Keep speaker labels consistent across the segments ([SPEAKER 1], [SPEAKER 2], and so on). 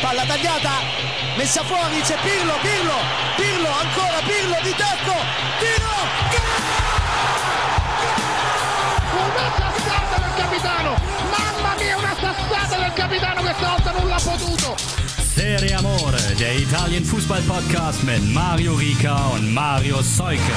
[SPEAKER 1] palla tagliata, messa fuori, c'è Pirlo, ancora Pirlo di tacco, tiro,
[SPEAKER 2] una sassata del capitano, mamma mia, una sassata del capitano, questa volta non l'ha potuto.
[SPEAKER 3] Serie Amore, der Italien-Fußball-Podcast mit Mario Rica und Mario Seuke.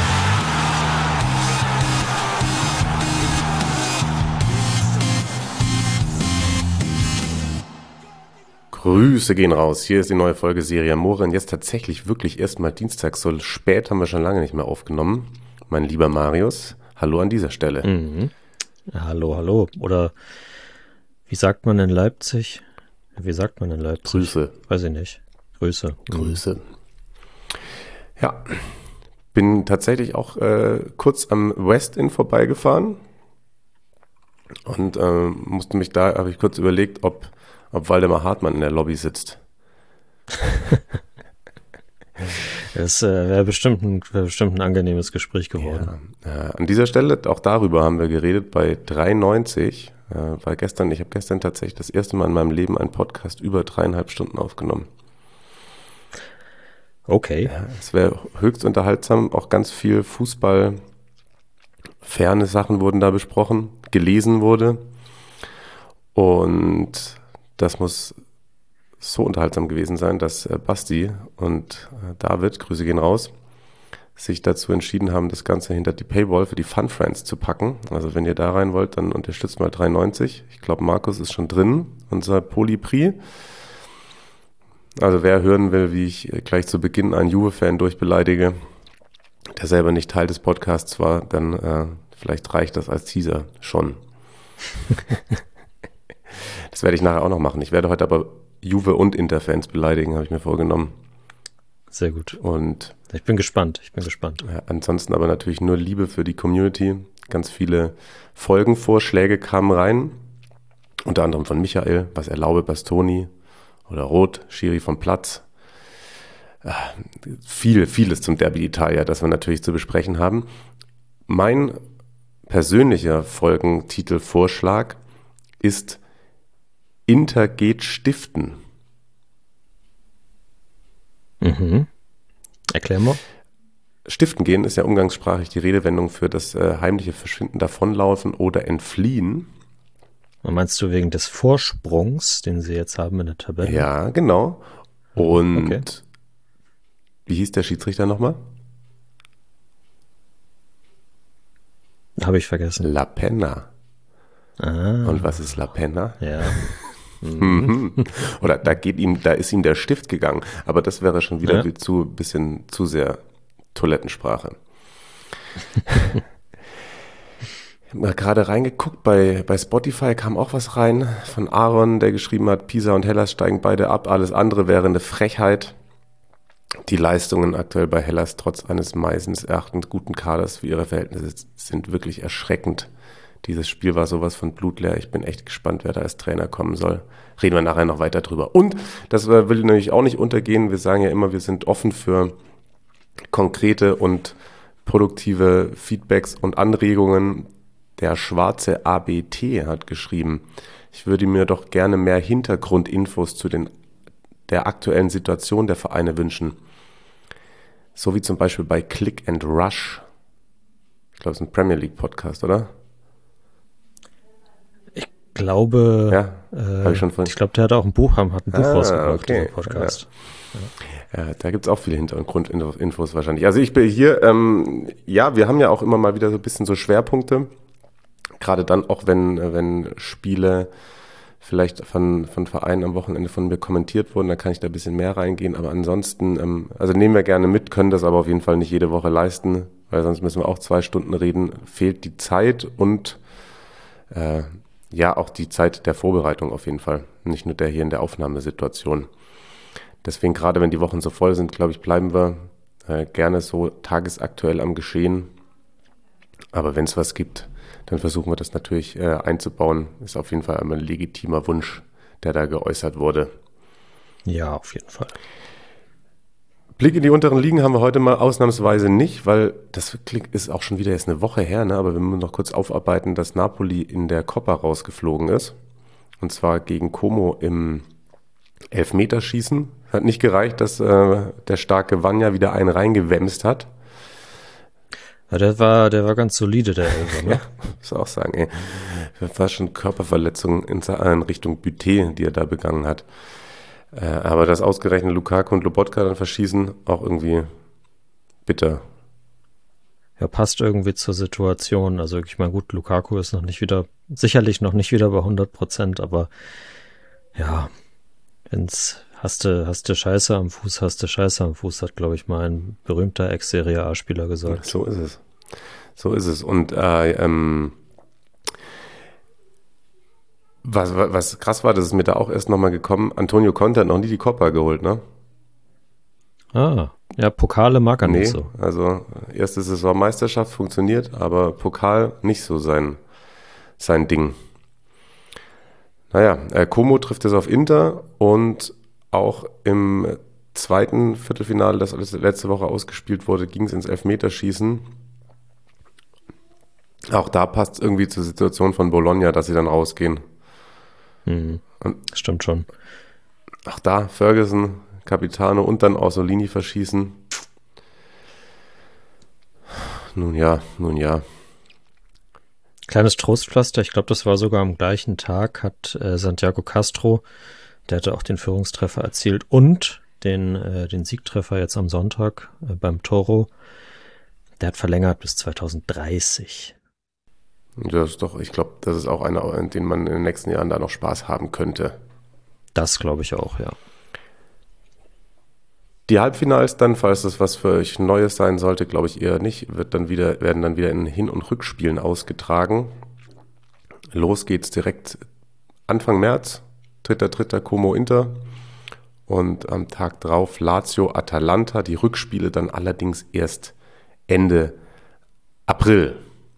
[SPEAKER 4] Grüße gehen raus. Hier ist die neue Folge Serie Amore und jetzt tatsächlich wirklich erstmal Dienstag. So spät haben wir schon lange nicht mehr aufgenommen. Mein lieber Marius, hallo an dieser Stelle.
[SPEAKER 5] Mhm. Hallo. Oder wie sagt man in Leipzig?
[SPEAKER 4] Grüße.
[SPEAKER 5] Weiß ich nicht. Grüße.
[SPEAKER 4] Ja, bin tatsächlich auch kurz am West Inn vorbeigefahren und habe ich kurz überlegt, ob Waldemar Hartmann in der Lobby sitzt.
[SPEAKER 5] Das wäre bestimmt ein angenehmes Gespräch geworden.
[SPEAKER 4] Ja, an dieser Stelle, auch darüber haben wir geredet bei 3,90, weil ich habe gestern tatsächlich das erste Mal in meinem Leben einen Podcast über 3,5 Stunden aufgenommen.
[SPEAKER 5] Okay.
[SPEAKER 4] Ja, es wäre höchst unterhaltsam, auch ganz viel Fußball, ferne Sachen wurden da besprochen, gelesen wurde und das muss so unterhaltsam gewesen sein, dass Basti und David, Grüße gehen raus, sich dazu entschieden haben, das Ganze hinter die Paywall für die Fun Friends zu packen. Also wenn ihr da rein wollt, dann unterstützt mal 3,90. Ich glaube, Markus ist schon drin, unser Polypri. Also wer hören will, wie ich gleich zu Beginn einen Juve-Fan durchbeleidige, der selber nicht Teil des Podcasts war, dann vielleicht reicht das als Teaser schon. Das werde ich nachher auch noch machen. Ich werde heute aber Juve- und Inter-Fans beleidigen, habe ich mir vorgenommen.
[SPEAKER 5] Sehr gut.
[SPEAKER 4] Und
[SPEAKER 5] ich bin gespannt.
[SPEAKER 4] Ja, ansonsten aber natürlich nur Liebe für die Community. Ganz viele Folgenvorschläge kamen rein. Unter anderem von Michael, was erlaube Bastoni oder Roth, Schiri vom Platz. Vieles zum Derby d'Italia, das wir natürlich zu besprechen haben. Mein persönlicher Folgentitelvorschlag ist Inter geht stiften.
[SPEAKER 5] Mhm. Erklär mal.
[SPEAKER 4] Stiften gehen ist ja umgangssprachlich die Redewendung für das heimliche Verschwinden, Davonlaufen oder Entfliehen.
[SPEAKER 5] Und meinst du wegen des Vorsprungs, den sie jetzt haben in der Tabelle?
[SPEAKER 4] Ja, genau. Und
[SPEAKER 5] okay.
[SPEAKER 4] Wie hieß der Schiedsrichter nochmal?
[SPEAKER 5] Habe ich vergessen.
[SPEAKER 4] La Penna.
[SPEAKER 5] Ah.
[SPEAKER 4] Und was ist La Penna?
[SPEAKER 5] Ja.
[SPEAKER 4] Oder da ist ihm der Stift gegangen. Aber das wäre schon wieder bisschen zu sehr Toilettensprache. Ich habe mal gerade reingeguckt, bei Spotify kam auch was rein von Aaron, der geschrieben hat, Pisa und Hellas steigen beide ab, alles andere wäre eine Frechheit. Die Leistungen aktuell bei Hellas trotz eines meistens erachtens guten Kaders für ihre Verhältnisse sind wirklich erschreckend. Dieses Spiel war sowas von blutleer. Ich bin echt gespannt, wer da als Trainer kommen soll. Reden wir nachher noch weiter drüber. Und, das will natürlich auch nicht untergehen, wir sagen ja immer, wir sind offen für konkrete und produktive Feedbacks und Anregungen. Der schwarze ABT hat geschrieben, ich würde mir doch gerne mehr Hintergrundinfos zu der aktuellen Situation der Vereine wünschen. So wie zum Beispiel bei Click and Rush. Ich glaube, es ist ein Premier League Podcast, oder?
[SPEAKER 5] Ich glaube,
[SPEAKER 4] habe ich schon vorhin.
[SPEAKER 5] Ich glaube, der hat auch ein Buch rausgebracht,
[SPEAKER 4] okay.
[SPEAKER 5] dieser Podcast.
[SPEAKER 4] Ja, da gibt es auch viele Hintergrundinfos wahrscheinlich. Also ich bin hier, wir haben ja auch immer mal wieder so ein bisschen so Schwerpunkte, gerade dann auch, wenn Spiele vielleicht von Vereinen am Wochenende von mir kommentiert wurden, da kann ich da ein bisschen mehr reingehen, aber ansonsten, also nehmen wir gerne mit, können das aber auf jeden Fall nicht jede Woche leisten, weil sonst müssen wir auch 2 Stunden reden, fehlt die Zeit und auch die Zeit der Vorbereitung auf jeden Fall, nicht nur der hier in der Aufnahmesituation. Deswegen, gerade wenn die Wochen so voll sind, glaube ich, bleiben wir gerne so tagesaktuell am Geschehen. Aber wenn es was gibt, dann versuchen wir das natürlich einzubauen. Ist auf jeden Fall ein legitimer Wunsch, der da geäußert wurde.
[SPEAKER 5] Ja, auf jeden Fall.
[SPEAKER 4] Blick in die unteren Ligen haben wir heute mal ausnahmsweise nicht, weil das ist auch schon wieder jetzt eine Woche her, ne? Aber wir müssen noch kurz aufarbeiten, dass Napoli in der Coppa rausgeflogen ist. Und zwar gegen Como im Elfmeterschießen. Hat nicht gereicht, dass der starke Vanja wieder einen reingewämst hat.
[SPEAKER 5] Ja, der war ganz solide, der Elfer, ne?
[SPEAKER 4] Ja, muss auch sagen, ey. Das war schon Körperverletzung in Richtung Buté, die er da begangen hat. Aber das ausgerechnet Lukaku und Lobotka dann verschießen, auch irgendwie bitter.
[SPEAKER 5] Ja, passt irgendwie zur Situation. Also ich meine, gut, Lukaku ist sicherlich noch nicht wieder bei 100%, aber ja, hast du Scheiße am Fuß, hat, glaube ich, mal ein berühmter Ex-Serie A-Spieler gesagt.
[SPEAKER 4] So ist es. Und was krass war, das ist mir da auch erst nochmal gekommen, Antonio Conte hat noch nie die Copa geholt, ne?
[SPEAKER 5] Ah, ja, Pokale mag er nicht so.
[SPEAKER 4] Also erste Saisonmeisterschaft funktioniert, aber Pokal nicht so sein Ding. Naja, Como trifft es auf Inter und auch im zweiten Viertelfinale, das letzte Woche ausgespielt wurde, ging es ins Elfmeterschießen. Auch da passt es irgendwie zur Situation von Bologna, dass sie dann rausgehen.
[SPEAKER 5] Stimmt schon.
[SPEAKER 4] Auch da Ferguson, Capitano und dann Orsolini verschießen. Nun ja.
[SPEAKER 5] Kleines Trostpflaster, ich glaube, das war sogar am gleichen Tag, hat Santiago Castro, der hatte auch den Führungstreffer erzielt und den Siegtreffer jetzt am Sonntag beim Toro. Der hat verlängert bis 2030.
[SPEAKER 4] Das ist doch, ich glaube, das ist auch einer, in dem man in den nächsten Jahren da noch Spaß haben könnte.
[SPEAKER 5] Das glaube ich auch, ja.
[SPEAKER 4] Die Halbfinals dann, falls das was für euch Neues sein sollte, glaube ich eher nicht, werden dann wieder in Hin- und Rückspielen ausgetragen. Los geht's direkt Anfang März, 3.3. Como Inter und am Tag drauf Lazio Atalanta, die Rückspiele dann allerdings erst Ende April.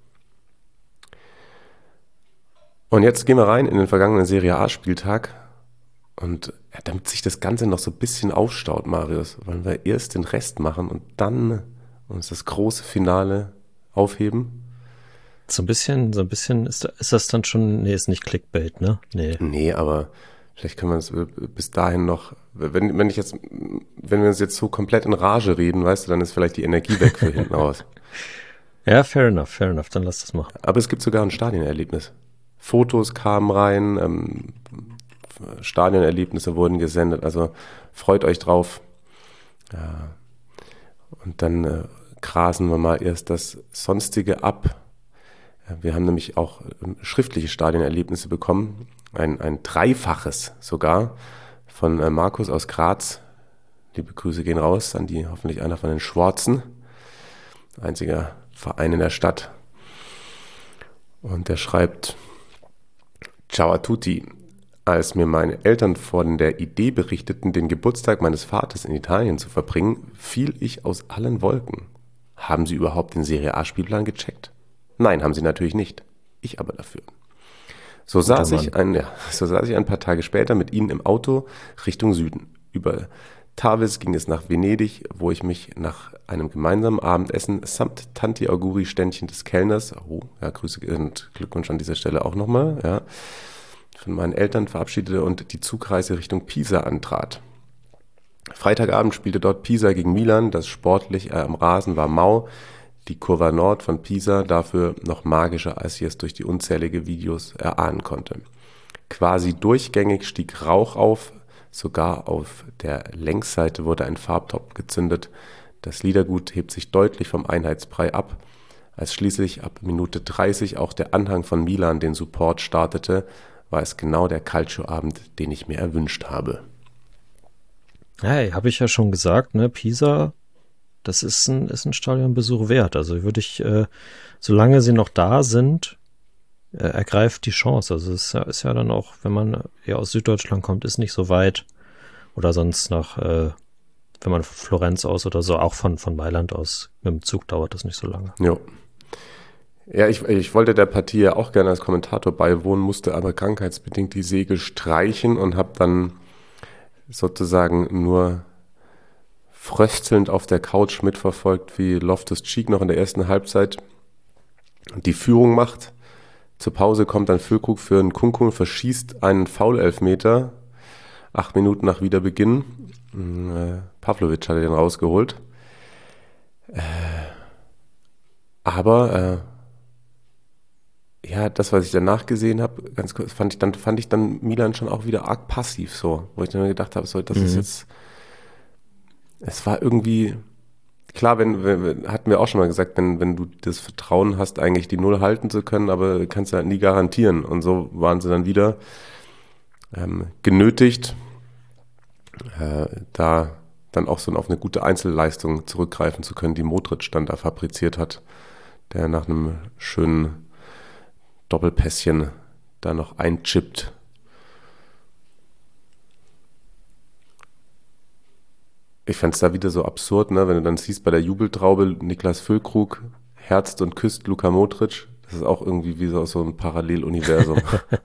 [SPEAKER 4] Und jetzt gehen wir rein in den vergangenen Serie A-Spieltag. Und damit sich das Ganze noch so ein bisschen aufstaut, Marius, wollen wir erst den Rest machen und dann uns das große Finale aufheben?
[SPEAKER 5] So ein bisschen ist das dann schon, nee, ist nicht Clickbait, ne?
[SPEAKER 4] Nee, aber vielleicht können wir uns bis dahin noch, wenn wir uns jetzt so komplett in Rage reden, weißt du, dann ist vielleicht die Energie weg für hinten raus.
[SPEAKER 5] Ja, fair enough, dann lass das machen.
[SPEAKER 4] Aber es gibt sogar ein Stadionerlebnis. Fotos kamen rein, Stadionerlebnisse wurden gesendet, also freut euch drauf. Ja. Und dann grasen wir mal erst das Sonstige ab. Wir haben nämlich auch schriftliche Stadionerlebnisse bekommen, ein dreifaches sogar von Markus aus Graz. Liebe Grüße gehen raus an die, hoffentlich einer von den Schwarzen, einziger Verein in der Stadt. Und der schreibt: Ciao a tutti. Als mir meine Eltern von der Idee berichteten, den Geburtstag meines Vaters in Italien zu verbringen, fiel ich aus allen Wolken. Haben Sie überhaupt den Serie A-Spielplan gecheckt? Nein, haben Sie natürlich nicht. Ich aber dafür. So saß ich ein paar Tage später mit ihnen im Auto Richtung Süden. Über Tavis ging es nach Venedig, wo ich mich nach einem gemeinsamen Abendessen samt Tanti Auguri-Ständchen des Kellners, Grüße und Glückwunsch an dieser Stelle auch nochmal, von meinen Eltern verabschiedete und die Zugreise Richtung Pisa antrat. Freitagabend spielte dort Pisa gegen Milan, das sportlich am Rasen war mau, die Curva Nord von Pisa dafür noch magischer, als ich es durch die unzählige Videos erahnen konnte. Quasi durchgängig stieg Rauch auf, sogar auf der Längsseite wurde ein Farbtopf gezündet. Das Liedergut hebt sich deutlich vom Einheitsbrei ab. Als schließlich ab Minute 30 auch der Anhang von Milan den Support startete, war es genau der Calcio-Abend, den ich mir erwünscht habe.
[SPEAKER 5] Hey, habe ich ja schon gesagt, ne, Pisa, das ist ein Stadionbesuch wert. Also würde ich, solange sie noch da sind, ergreift die Chance. Also es ist ja dann auch, wenn man eher aus Süddeutschland kommt, ist nicht so weit. Oder sonst wenn man von Florenz aus oder so, auch von Mailand aus, mit dem Zug dauert das nicht so lange.
[SPEAKER 4] Jo. Ja, ich wollte der Partie ja auch gerne als Kommentator beiwohnen, musste aber krankheitsbedingt die Segel streichen und habe dann sozusagen nur fröstelnd auf der Couch mitverfolgt, wie Loftus-Cheek noch in der ersten Halbzeit die Führung macht. Zur Pause kommt dann Füllkrug für einen Nkunku und verschießt einen Foul-Elfmeter. 8 Minuten nach Wiederbeginn. Pavlovic hatte den rausgeholt. Aber ja, das, was ich danach gesehen habe, ganz kurz, fand ich dann Milan schon auch wieder arg passiv so, wo ich dann gedacht habe, so, das ist jetzt, es war irgendwie, klar, hatten wir auch schon mal gesagt, wenn du das Vertrauen hast, eigentlich die Null halten zu können, aber kannst du halt nie garantieren. Und so waren sie dann wieder genötigt, da dann auch so auf eine gute Einzelleistung zurückgreifen zu können, die Modric dann da fabriziert hat, der nach einem schönen Doppelpässchen da noch einchippt. Ich fand es da wieder so absurd, ne? Wenn du dann siehst, bei der Jubeltraube Niklas Füllkrug herzt und küsst Luka Modric. Das ist auch irgendwie wie so aus so einem Paralleluniversum.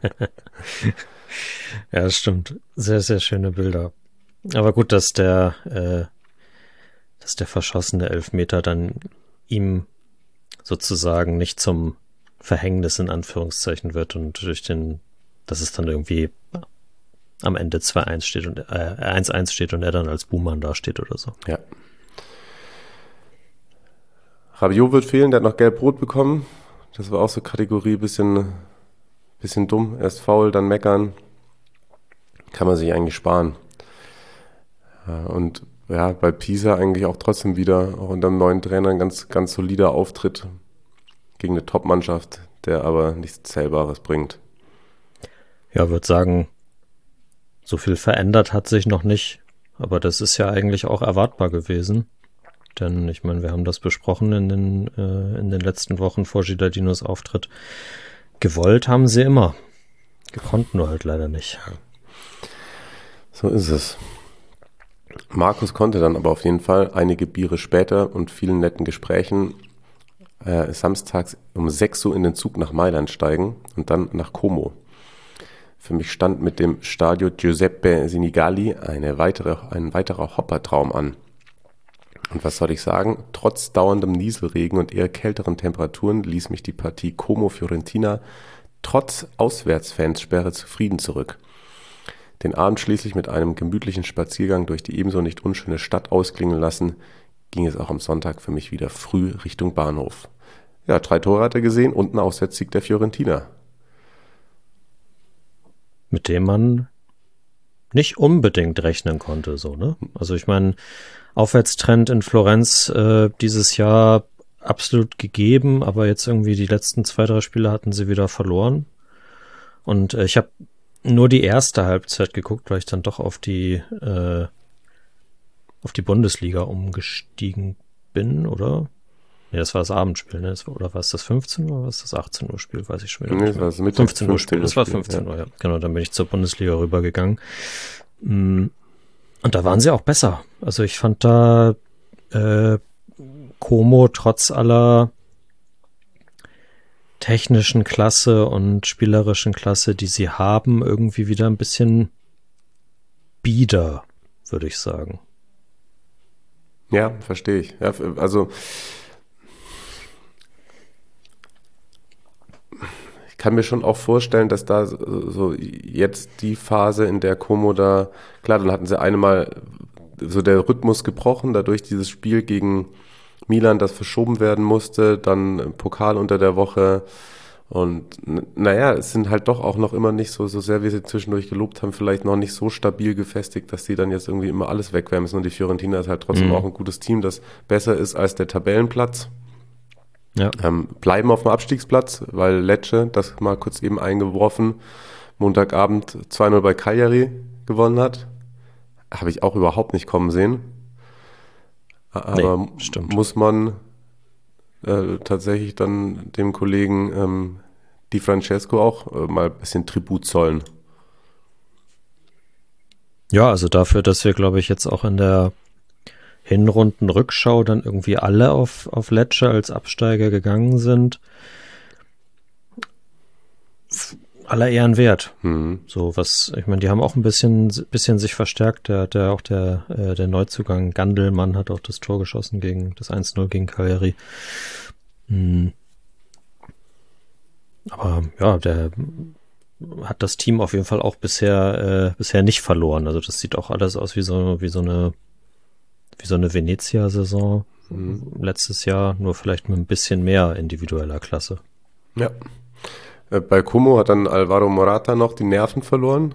[SPEAKER 5] Ja, das stimmt. Sehr, sehr schöne Bilder. Aber gut, dass der verschossene Elfmeter dann ihm sozusagen nicht zum Verhängnis in Anführungszeichen wird und dass es dann irgendwie am Ende 2-1 steht und 1-1 steht und er dann als Buhmann dasteht oder so.
[SPEAKER 4] Ja. Rabiot wird fehlen, der hat noch gelb-rot bekommen. Das war auch so Kategorie bisschen dumm. Erst faul, dann meckern. Kann man sich eigentlich sparen. Und ja, bei Pisa eigentlich auch trotzdem wieder, auch unter dem neuen Trainer, ein ganz, ganz solider Auftritt gegen eine Top-Mannschaft, der aber nichts Zählbares bringt.
[SPEAKER 5] Ja, würde sagen, so viel verändert hat sich noch nicht, aber das ist ja eigentlich auch erwartbar gewesen. Denn ich meine, wir haben das besprochen in den letzten Wochen vor Gilardinos Auftritt. Gewollt haben sie immer. Gekonnt nur halt leider nicht.
[SPEAKER 4] So ist es. Markus konnte dann aber auf jeden Fall einige Biere später und vielen netten Gesprächen samstags um 6 Uhr in den Zug nach Mailand steigen und dann nach Como. Für mich stand mit dem Stadio Giuseppe Sinigali ein weiterer Hoppertraum an. Und was soll ich sagen? Trotz dauerndem Nieselregen und eher kälteren Temperaturen ließ mich die Partie Como-Fiorentina trotz Auswärtsfanssperre zufrieden zurück. Den Abend schließlich mit einem gemütlichen Spaziergang durch die ebenso nicht unschöne Stadt ausklingen lassen, ging es auch am Sonntag für mich wieder früh Richtung Bahnhof. Ja, 3 Tore hat er gesehen und ein Auswärtssieg der Fiorentina.
[SPEAKER 5] Mit dem man nicht unbedingt rechnen konnte, so, ne? Also ich meine, Aufwärtstrend in Florenz dieses Jahr absolut gegeben, aber jetzt irgendwie die letzten 2-3 Spiele hatten sie wieder verloren. Und ich habe nur die erste Halbzeit geguckt, weil ich dann doch auf die Bundesliga umgestiegen bin, oder? Nee, das war das Abendspiel, ne? Oder war es das 15 Uhr oder war es das 18 Uhr Spiel? Weiß ich schon wieder nicht.
[SPEAKER 4] Nee, das war das
[SPEAKER 5] 15 Uhr Spiel. Das war 15 Uhr, ja. Genau, dann bin ich zur Bundesliga rübergegangen. Und da waren sie auch besser. Also ich fand da Como trotz aller technischen Klasse und spielerischen Klasse, die sie haben, irgendwie wieder ein bisschen bieder, würde ich sagen.
[SPEAKER 4] Ja, verstehe ich. Ja, also ich kann mir schon auch vorstellen, dass da so jetzt die Phase, in der Como da, klar, dann hatten sie einmal so der Rhythmus gebrochen, dadurch dieses Spiel gegen Milan, das verschoben werden musste, dann Pokal unter der Woche und naja, es sind halt doch auch noch immer nicht so sehr, wie sie zwischendurch gelobt haben, vielleicht noch nicht so stabil gefestigt, dass sie dann jetzt irgendwie immer alles wegwerfen müssen und die Fiorentina ist halt trotzdem auch ein gutes Team, das besser ist als der Tabellenplatz. Ja. Bleiben auf dem Abstiegsplatz, weil Lecce, das mal kurz eben eingeworfen, Montagabend 2-0 bei Cagliari gewonnen hat. Habe ich auch überhaupt nicht kommen sehen. Aber muss man tatsächlich dann dem Kollegen Di Francesco auch mal ein bisschen Tribut zollen.
[SPEAKER 5] Ja, also dafür, dass wir, glaube ich, jetzt auch in der Hinrundenrückschau dann irgendwie alle auf Lecce als Absteiger gegangen sind. Aller Ehren wert. So was, ich meine, die haben auch ein bisschen sich verstärkt. Der Neuzugang Gandelmann hat auch das Tor geschossen gegen das 1-0 gegen Cagliari. Aber ja, hat das Team auf jeden Fall auch bisher nicht verloren. Also das sieht auch alles aus wie so eine Venezia-Saison letztes Jahr, nur vielleicht mit ein bisschen mehr individueller Klasse.
[SPEAKER 4] Ja. Bei Como hat dann Alvaro Morata noch die Nerven verloren.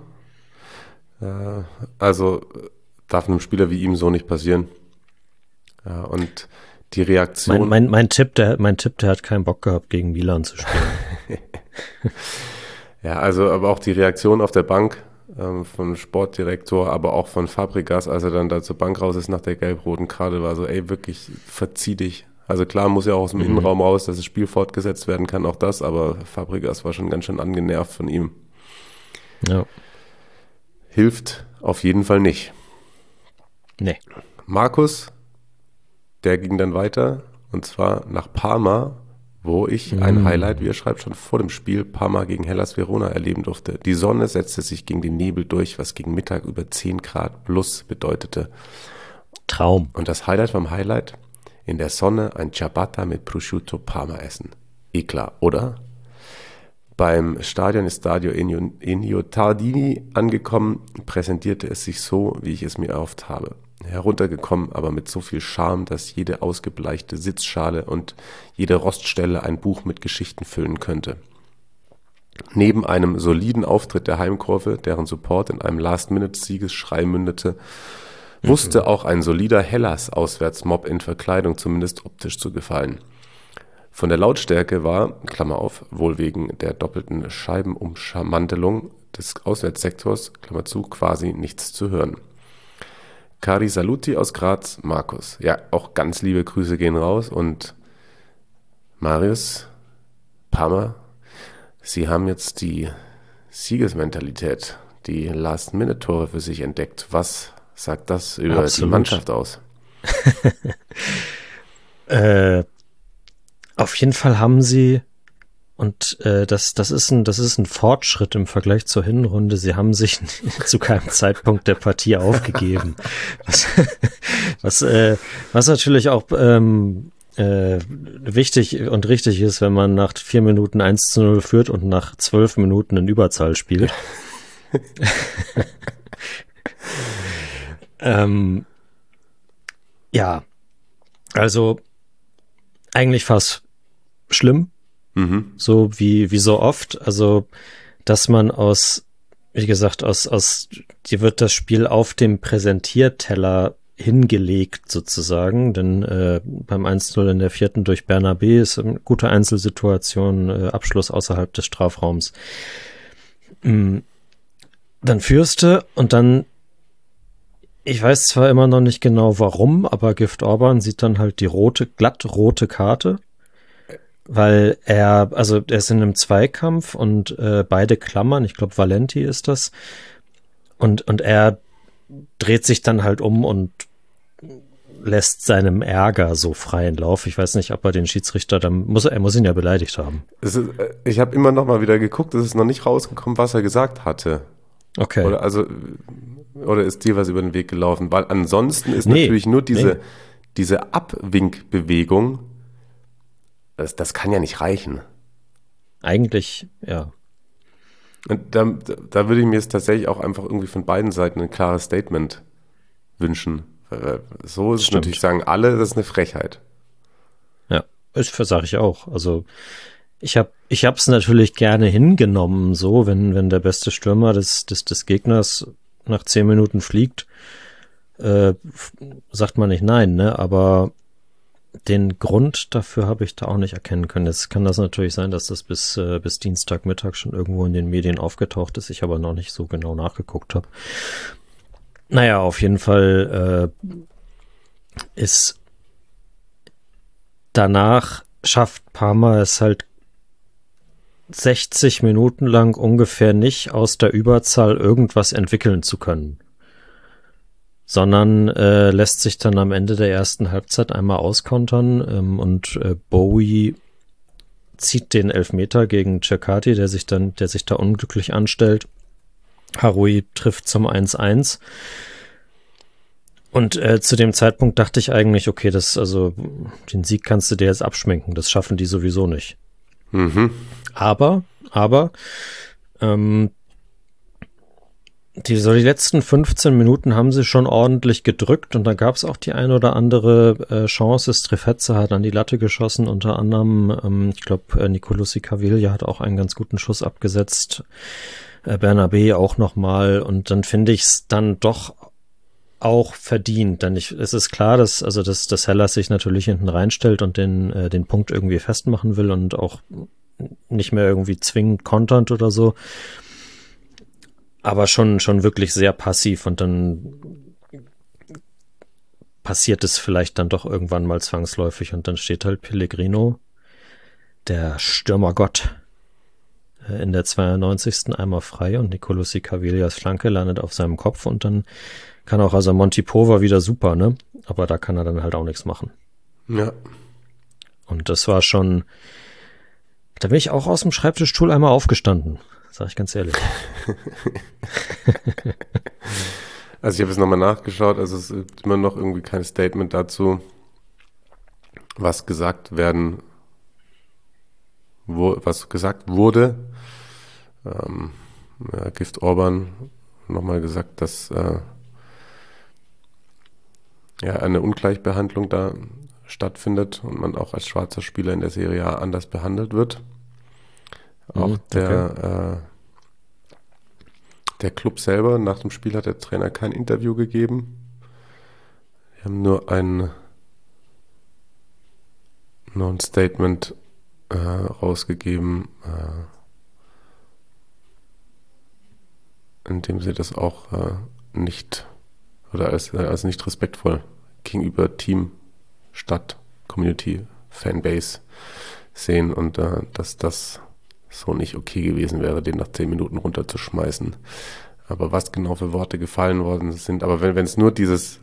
[SPEAKER 4] Also darf einem Spieler wie ihm so nicht passieren. Ja, und die Reaktion...
[SPEAKER 5] Mein Tipp, der hat keinen Bock gehabt, gegen Milan zu spielen.
[SPEAKER 4] Ja, also aber auch die Reaktion auf der Bank von Sportdirektor, aber auch von Fabregas, als er dann da zur Bank raus ist nach der gelb-roten Karte, war so, ey, wirklich, verzieh dich. Also klar, muss ja auch aus dem Innenraum raus, dass das Spiel fortgesetzt werden kann, auch das, aber Fabregas war schon ganz schön angenervt von ihm.
[SPEAKER 5] Ja.
[SPEAKER 4] Hilft auf jeden Fall nicht.
[SPEAKER 5] Nee.
[SPEAKER 4] Markus, der ging dann weiter, und zwar nach Parma, wo ich ein Highlight, wie er schreibt, schon vor dem Spiel Parma gegen Hellas Verona erleben durfte. Die Sonne setzte sich gegen den Nebel durch, was gegen Mittag über 10 Grad plus bedeutete.
[SPEAKER 5] Traum.
[SPEAKER 4] Und das Highlight vom Highlight: in der Sonne ein Ciabatta mit Prosciutto Parma essen. Klar, oder? Beim Stadio Ennio Tardini angekommen, präsentierte es sich so, wie ich es mir erhofft habe. Heruntergekommen, aber mit so viel Charme, dass jede ausgebleichte Sitzschale und jede Roststelle ein Buch mit Geschichten füllen könnte. Neben einem soliden Auftritt der Heimkurve, deren Support in einem Last-Minute-Siegesschrei mündete, wusste auch ein solider Hellas-Auswärtsmob in Verkleidung zumindest optisch zu gefallen. Von der Lautstärke war, Klammer auf, wohl wegen der doppelten Scheibenummantelung des Auswärtssektors, Klammer zu, quasi nichts zu hören. Cari saluti aus Graz, Markus. Ja, auch ganz liebe Grüße gehen raus. Und Marius, Parma, Sie haben jetzt die Siegesmentalität, die Last-Minute-Tore für sich entdeckt. Was sagt das über die Mannschaft aus?
[SPEAKER 5] Auf jeden Fall haben sie, und das ist ein Fortschritt im Vergleich zur Hinrunde, sie haben sich zu keinem Zeitpunkt der Partie aufgegeben. Was natürlich auch wichtig und richtig ist, wenn man nach 4 Minuten 1:0 führt und nach 12 Minuten in Überzahl spielt. Ja, also eigentlich fast schlimm, so wie so oft. Also, dass man wie gesagt, dir wird das Spiel auf dem Präsentierteller hingelegt sozusagen, denn beim 1:0 in der 4. durch Bernabé ist eine gute Einzelsituation, Abschluss außerhalb des Strafraums. Dann führst du und dann, ich weiß zwar immer noch nicht genau warum, aber Gift Orban sieht dann halt die glatt rote Karte, weil er ist in einem Zweikampf und beide klammern, ich glaube Valenti ist das, und er dreht sich dann halt um und lässt seinem Ärger so freien Lauf. Ich weiß nicht, ob er den Schiedsrichter, er muss ihn ja beleidigt haben.
[SPEAKER 4] Ich habe immer noch mal wieder geguckt, es ist noch nicht rausgekommen, was er gesagt hatte. Okay. Oder ist dir was über den Weg gelaufen? Weil ansonsten ist natürlich nur diese Abwinkbewegung, das kann ja nicht reichen.
[SPEAKER 5] Eigentlich, ja.
[SPEAKER 4] Und da würde ich mir jetzt tatsächlich auch einfach irgendwie von beiden Seiten ein klares Statement wünschen. So ist es natürlich, sagen alle, das ist eine Frechheit.
[SPEAKER 5] Ja, das sage ich auch. Also ich hab's natürlich gerne hingenommen, so, wenn der beste Stürmer des Gegners nach 10 Minuten fliegt, sagt man nicht nein, ne? Aber den Grund dafür habe ich da auch nicht erkennen können. Jetzt kann das natürlich sein, dass das bis Dienstagmittag schon irgendwo in den Medien aufgetaucht ist, ich aber noch nicht so genau nachgeguckt habe. Naja, auf jeden Fall ist danach schafft Parma es halt 60 Minuten lang ungefähr nicht aus der Überzahl irgendwas entwickeln zu können, sondern lässt sich dann am Ende der ersten Halbzeit einmal auskontern und Bowie zieht den Elfmeter gegen Cercati, der sich da unglücklich anstellt. Haroui trifft zum 1:1. Und zu dem Zeitpunkt dachte ich eigentlich, okay, den Sieg kannst du dir jetzt abschminken, das schaffen die sowieso nicht. Aber Die letzten 15 Minuten haben sie schon ordentlich gedrückt und da gab es auch die ein oder andere Chance. Strefezza hat an die Latte geschossen, unter anderem, ich glaube, Nicolussi Caviglia hat auch einen ganz guten Schuss abgesetzt, Bernabé auch nochmal, und dann finde ich es dann doch auch verdient, denn es ist klar, dass Hellas sich natürlich hinten reinstellt und den Punkt irgendwie festmachen will und auch nicht mehr irgendwie zwingend konternd oder so. Aber schon wirklich sehr passiv, und dann passiert es vielleicht dann doch irgendwann mal zwangsläufig und dann steht halt Pellegrino, der Stürmergott, in der 92. einmal frei und Nicolussi Caviglias Flanke landet auf seinem Kopf und dann kann auch, also Montipo war wieder super, ne? Aber da kann er dann halt auch nichts machen.
[SPEAKER 4] Ja.
[SPEAKER 5] Und das war schon, da bin ich auch aus dem Schreibtischstuhl einmal aufgestanden. Sag ich ganz ehrlich.
[SPEAKER 4] Also ich habe es nochmal nachgeschaut, also es ist immer noch irgendwie kein Statement dazu, was gesagt wurde. Gift Orban nochmal gesagt, dass eine Ungleichbehandlung da stattfindet und man auch als schwarzer Spieler in der Serie A anders behandelt wird. Auch der Club selber, nach dem Spiel hat der Trainer kein Interview gegeben. Wir haben nur ein Statement rausgegeben, in dem sie das auch nicht oder als nicht respektvoll gegenüber Team, Stadt, Community, Fanbase sehen und dass das so nicht okay gewesen wäre, den nach 10 Minuten runterzuschmeißen. Aber was genau für Worte gefallen worden sind, aber wenn es nur dieses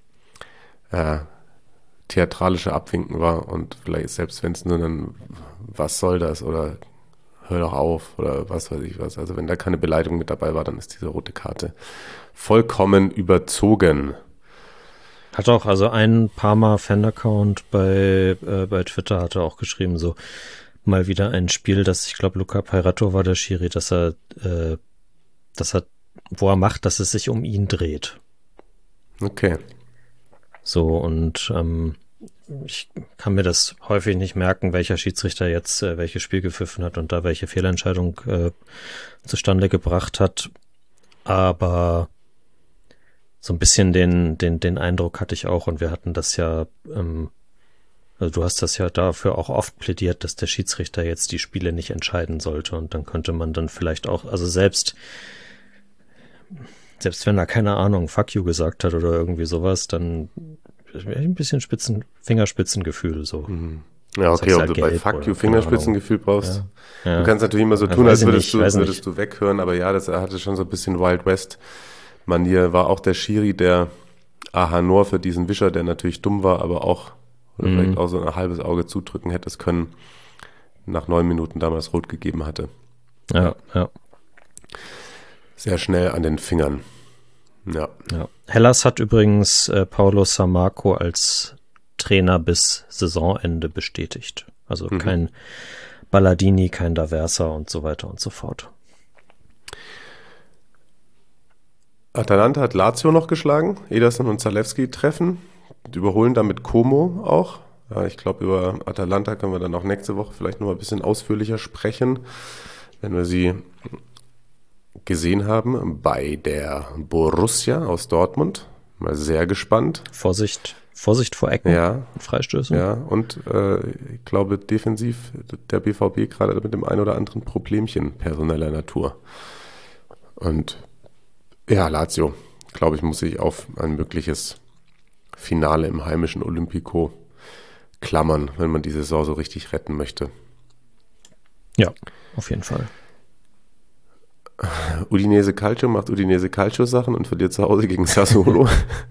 [SPEAKER 4] theatralische Abwinken war und vielleicht selbst wenn es nur ein was soll das oder hör doch auf oder was weiß ich was, also wenn da keine Beleidigung mit dabei war, dann ist diese rote Karte vollkommen überzogen.
[SPEAKER 5] Hat auch, also ein Parma-Fan-Account bei Twitter hatte auch geschrieben, so mal wieder ein Spiel, das, ich glaube, Luca Peiratto war der Schiri, dass er, wo er macht, dass es sich um ihn dreht.
[SPEAKER 4] Okay.
[SPEAKER 5] So, und ich kann mir das häufig nicht merken, welcher Schiedsrichter jetzt welches Spiel gepfiffen hat und da welche Fehlentscheidung zustande gebracht hat. Aber so ein bisschen den Eindruck hatte ich auch, und wir hatten das ja, also du hast das ja dafür auch oft plädiert, dass der Schiedsrichter jetzt die Spiele nicht entscheiden sollte, und dann könnte man dann vielleicht auch, also selbst wenn er, keine Ahnung, fuck you gesagt hat oder irgendwie sowas, dann ein bisschen Fingerspitzengefühl so.
[SPEAKER 4] Ja, okay, ob
[SPEAKER 5] halt
[SPEAKER 4] du bei
[SPEAKER 5] gelb
[SPEAKER 4] fuck you
[SPEAKER 5] oder
[SPEAKER 4] Fingerspitzengefühl brauchst.
[SPEAKER 5] Ja.
[SPEAKER 4] Du kannst natürlich immer so
[SPEAKER 5] Ja,
[SPEAKER 4] tun, als
[SPEAKER 5] weiß
[SPEAKER 4] würdest du weghören, aber ja, das hatte schon so ein bisschen Wild West Manier. War auch der Schiri, der nur für diesen Wischer, der natürlich dumm war, aber auch oder vielleicht auch so ein halbes Auge zudrücken hätte es können, nach 9 Minuten damals rot gegeben hatte.
[SPEAKER 5] Ja.
[SPEAKER 4] Sehr schnell an den Fingern. Ja.
[SPEAKER 5] Hellas hat übrigens Paulo Sammarco als Trainer bis Saisonende bestätigt. Also kein Balladini, kein D'Aversa und so weiter und so fort.
[SPEAKER 4] Atalanta hat Lazio noch geschlagen. Ederson und Zalewski treffen. Die überholen damit Como auch. Ja, ich glaube, über Atalanta können wir dann auch nächste Woche vielleicht noch mal ein bisschen ausführlicher sprechen, wenn wir sie gesehen haben bei der Borussia aus Dortmund. Mal sehr gespannt.
[SPEAKER 5] Vorsicht vor Ecken und Freistößen.
[SPEAKER 4] Ja, und ich glaube defensiv der BVB gerade mit dem ein oder anderen Problemchen personeller Natur. Und ja, Lazio, glaube ich, muss sich auf ein mögliches Finale im heimischen Olympico klammern, wenn man die Saison so richtig retten möchte.
[SPEAKER 5] Ja, auf jeden Fall.
[SPEAKER 4] Udinese Calcio macht Udinese Calcio Sachen und verliert zu Hause gegen Sassuolo.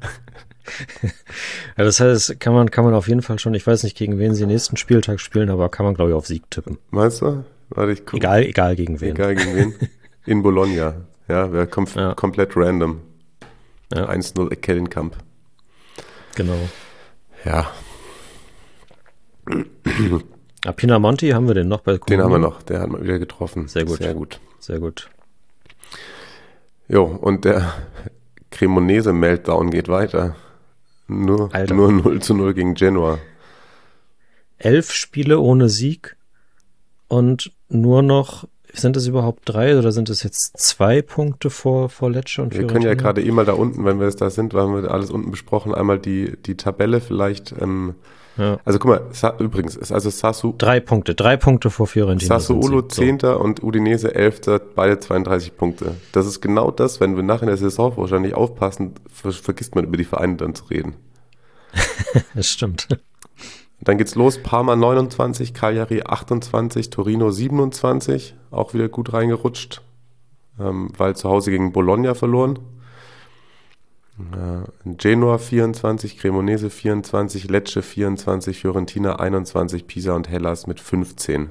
[SPEAKER 5] Ja, das heißt, kann man auf jeden Fall schon, ich weiß nicht, gegen wen sie nächsten Spieltag spielen, aber kann man, glaube ich, auf Sieg tippen.
[SPEAKER 4] Meinst du? Warte, ich gucke.
[SPEAKER 5] Egal gegen wen.
[SPEAKER 4] Egal gegen wen. In Bologna. Ja, wäre komplett random.
[SPEAKER 5] Ja.
[SPEAKER 4] 1-0 Kellenkamp.
[SPEAKER 5] Genau.
[SPEAKER 4] Ja.
[SPEAKER 5] Pinamonti, haben wir den noch bei
[SPEAKER 4] Den haben wir noch, der hat mal wieder getroffen.
[SPEAKER 5] Sehr gut.
[SPEAKER 4] Sehr gut.
[SPEAKER 5] Sehr gut.
[SPEAKER 4] Jo, und der Cremonese-Meltdown geht weiter. Nur 0-0 gegen Genoa.
[SPEAKER 5] 11 Spiele ohne Sieg und nur noch, sind es überhaupt 3 oder sind es jetzt 2 Punkte vor Lecce und Fiorentina?
[SPEAKER 4] Wir können ja gerade mal da unten, wenn wir jetzt da sind, haben wir alles unten besprochen, einmal die Tabelle vielleicht.
[SPEAKER 5] Ja.
[SPEAKER 4] Also guck mal, übrigens, ist also
[SPEAKER 5] 3 Punkte vor Fiorentina.
[SPEAKER 4] Sassuolo 10. und Udinese 11. beide 32 Punkte. Das ist genau das, wenn wir nachher in der Saison wahrscheinlich aufpassen, vergisst man über die Vereine dann zu reden.
[SPEAKER 5] Das stimmt.
[SPEAKER 4] Dann geht's los, Parma 29, Cagliari 28, Torino 27, auch wieder gut reingerutscht, weil zu Hause gegen Bologna verloren. Genoa 24, Cremonese 24, Lecce 24, Fiorentina 21, Pisa und Hellas mit 15.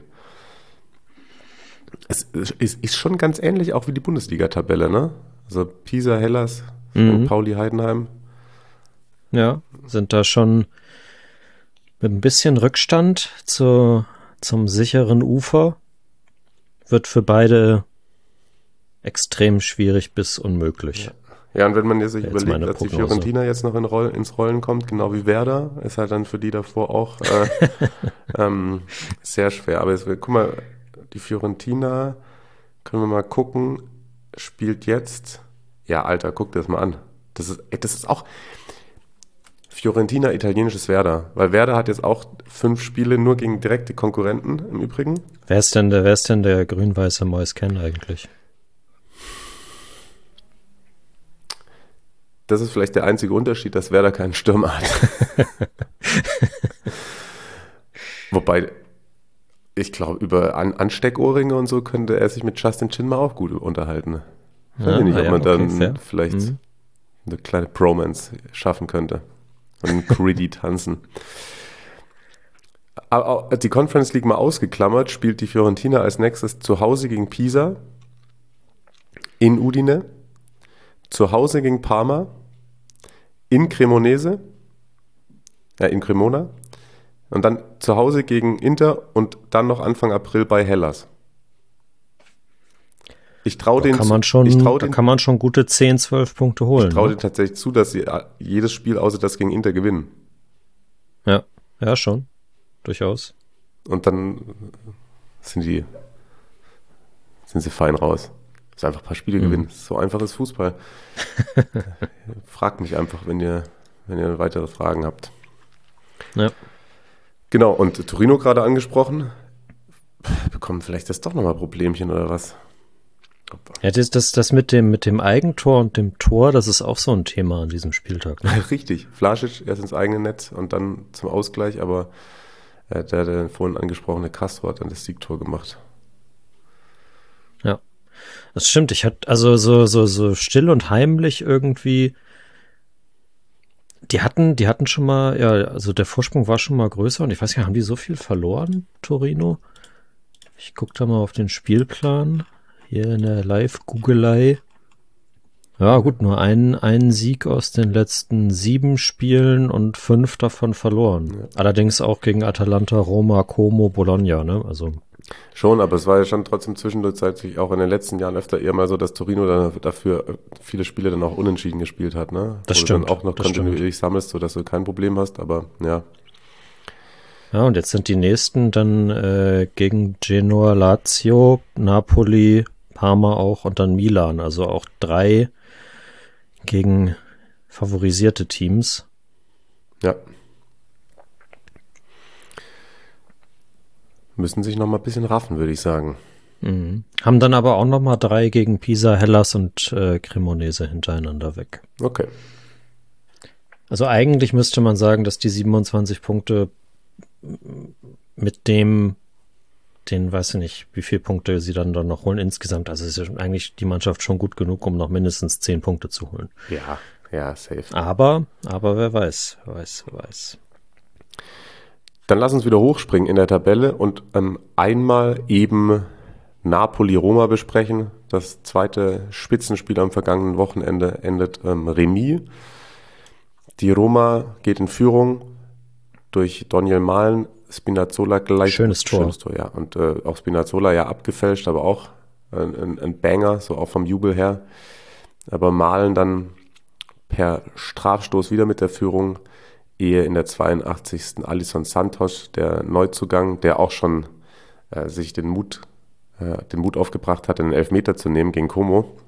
[SPEAKER 4] Es ist schon ganz ähnlich auch wie die Bundesliga-Tabelle, ne? Also Pisa, Hellas, Pauli, Heidenheim.
[SPEAKER 5] Ja, sind da schon mit ein bisschen Rückstand zum sicheren Ufer. Wird für beide extrem schwierig bis unmöglich.
[SPEAKER 4] Ja, und wenn man sich
[SPEAKER 5] Jetzt
[SPEAKER 4] überlegt, dass die Fiorentina jetzt noch ins Rollen kommt, genau wie Werder, ist halt dann für die davor auch sehr schwer. Aber jetzt, guck mal, die Fiorentina, können wir mal gucken, spielt jetzt, ja Alter, guck dir das mal an. Das ist auch Fiorentina, italienisches Werder, weil Werder hat jetzt auch 5 Spiele nur gegen direkte Konkurrenten im Übrigen.
[SPEAKER 5] Wer ist denn der grün-weiße Moise Kean eigentlich?
[SPEAKER 4] Das ist vielleicht der einzige Unterschied, dass Werder keinen Stürmer hat. Wobei, ich glaube, über Ansteckohrringe und so könnte er sich mit Justin Chinma auch gut unterhalten. Ich weiß nicht, ob man dann vielleicht eine kleine Bromance schaffen könnte. Und einen Gritty tanzen. Aber die Conference League mal ausgeklammert, spielt die Fiorentina als nächstes zu Hause gegen Pisa, in Udine, zu Hause gegen Parma, in Cremonese, in Cremona und dann zu Hause gegen Inter und dann noch Anfang April bei Hellas. Da
[SPEAKER 5] kann man schon gute 10, 12 Punkte holen.
[SPEAKER 4] Ich traue denen tatsächlich zu, dass sie jedes Spiel außer das gegen Inter gewinnen.
[SPEAKER 5] Ja, schon. Durchaus.
[SPEAKER 4] Und dann sind sie fein raus. Das ist einfach ein paar Spiele gewinnen. So einfach ist Fußball. Fragt mich einfach, wenn ihr weitere Fragen habt.
[SPEAKER 5] Ja.
[SPEAKER 4] Genau, und Torino gerade angesprochen. Bekommen vielleicht das doch nochmal Problemchen oder was?
[SPEAKER 5] Ja, das mit dem Eigentor und dem Tor, das ist auch so ein Thema an diesem Spieltag. Ne?
[SPEAKER 4] Richtig. Vlasic erst ins eigene Netz und dann zum Ausgleich, aber der vorhin angesprochene Castro hat dann das Siegtor gemacht.
[SPEAKER 5] Ja, das stimmt. Ich hatte also so still und heimlich irgendwie. Die hatten schon mal, ja, also der Vorsprung war schon mal größer und ich weiß gar nicht, haben die so viel verloren, Torino? Ich gucke da mal auf den Spielplan. Hier in der Live-Googelei. Ja, gut, nur einen Sieg aus den letzten 7 Spielen und 5 davon verloren. Ja. Allerdings auch gegen Atalanta, Roma, Como, Bologna, ne? Also.
[SPEAKER 4] Schon, aber es war ja schon trotzdem zwischenzeitlich auch in den letzten Jahren öfter eher mal so, dass Torino dann dafür viele Spiele dann auch unentschieden gespielt hat, ne?
[SPEAKER 5] Das stimmt.
[SPEAKER 4] Wo du dann auch noch kontinuierlich sammelst, sodass du kein Problem hast, aber ja.
[SPEAKER 5] Ja, und jetzt sind die nächsten dann gegen Genoa, Lazio, Napoli, Parma auch und dann Milan. Also auch 3 gegen favorisierte Teams.
[SPEAKER 4] Ja. Müssen sich noch mal ein bisschen raffen, würde ich sagen.
[SPEAKER 5] Mhm. Haben dann aber auch noch mal 3 gegen Pisa, Hellas und Cremonese hintereinander weg.
[SPEAKER 4] Okay.
[SPEAKER 5] Also eigentlich müsste man sagen, dass die 27 Punkte mit den, weiß ich nicht, wie viele Punkte sie dann noch holen insgesamt. Also ist ja eigentlich die Mannschaft schon gut genug, um noch mindestens 10 Punkte zu holen.
[SPEAKER 4] Ja, safe.
[SPEAKER 5] Aber wer weiß.
[SPEAKER 4] Dann lass uns wieder hochspringen in der Tabelle und einmal eben Napoli-Roma besprechen. Das zweite Spitzenspiel am vergangenen Wochenende endet Remis. Die Roma geht in Führung durch Daniel Malen Spinazzola gleich.
[SPEAKER 5] Schönes Tor,
[SPEAKER 4] ja. Und auch Spinazzola ja abgefälscht, aber auch ein Banger, so auch vom Jubel her. Aber Malen dann per Strafstoß wieder mit der Führung, ehe in der 82. Alisson Santos, der Neuzugang, der auch schon sich den Mut aufgebracht hat, einen Elfmeter zu nehmen gegen Como.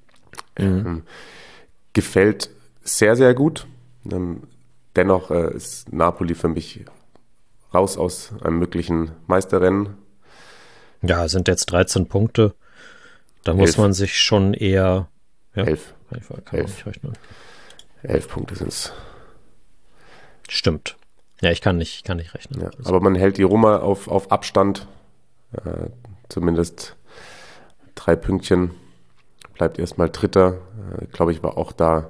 [SPEAKER 4] Gefällt sehr, sehr gut. Dennoch ist Napoli für mich raus aus einem möglichen Meisterrennen.
[SPEAKER 5] Ja, sind jetzt 13 Punkte. Da muss man sich schon eher... Ja,
[SPEAKER 4] 11.
[SPEAKER 5] Kann man nicht rechnen.
[SPEAKER 4] 11 Punkte sind es.
[SPEAKER 5] Stimmt. Ja, ich kann nicht rechnen.
[SPEAKER 4] Ja, aber man hält die Roma auf Abstand. Zumindest 3 Pünktchen. Bleibt erstmal Dritter. Glaube ich, war auch da.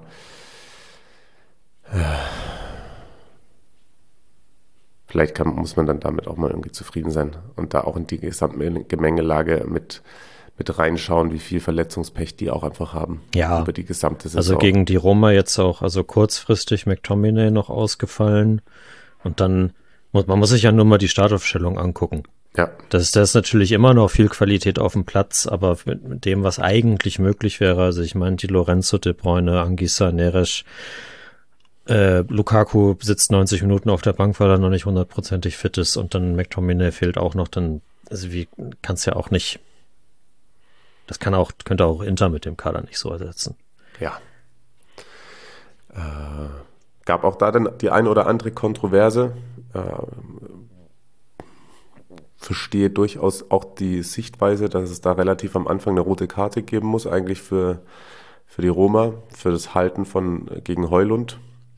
[SPEAKER 4] Vielleicht muss man dann damit auch mal irgendwie zufrieden sein und da auch in die Gemengelage mit reinschauen, wie viel Verletzungspech die auch einfach haben.
[SPEAKER 5] Ja,
[SPEAKER 4] über die gesamte Saison.
[SPEAKER 5] Also gegen die Roma jetzt auch, also kurzfristig McTominay noch ausgefallen und dann, man muss sich ja nur mal die Startaufstellung angucken.
[SPEAKER 4] Ja.
[SPEAKER 5] Da ist natürlich immer noch viel Qualität auf dem Platz, aber mit dem, was eigentlich möglich wäre, also ich meine, die Lorenzo, De Bruyne, Anguissa, Neres, Lukaku sitzt 90 Minuten auf der Bank, weil er noch nicht 100%ig fit ist und dann McTominay fehlt auch noch, dann, also wie kann's ja auch nicht, das könnte auch Inter mit dem Kader nicht so ersetzen.
[SPEAKER 4] Ja. Gab auch da dann die eine oder andere Kontroverse. Verstehe durchaus auch die Sichtweise, dass es da relativ am Anfang eine rote Karte geben muss, eigentlich für die Roma, für das Halten gegen Heulund.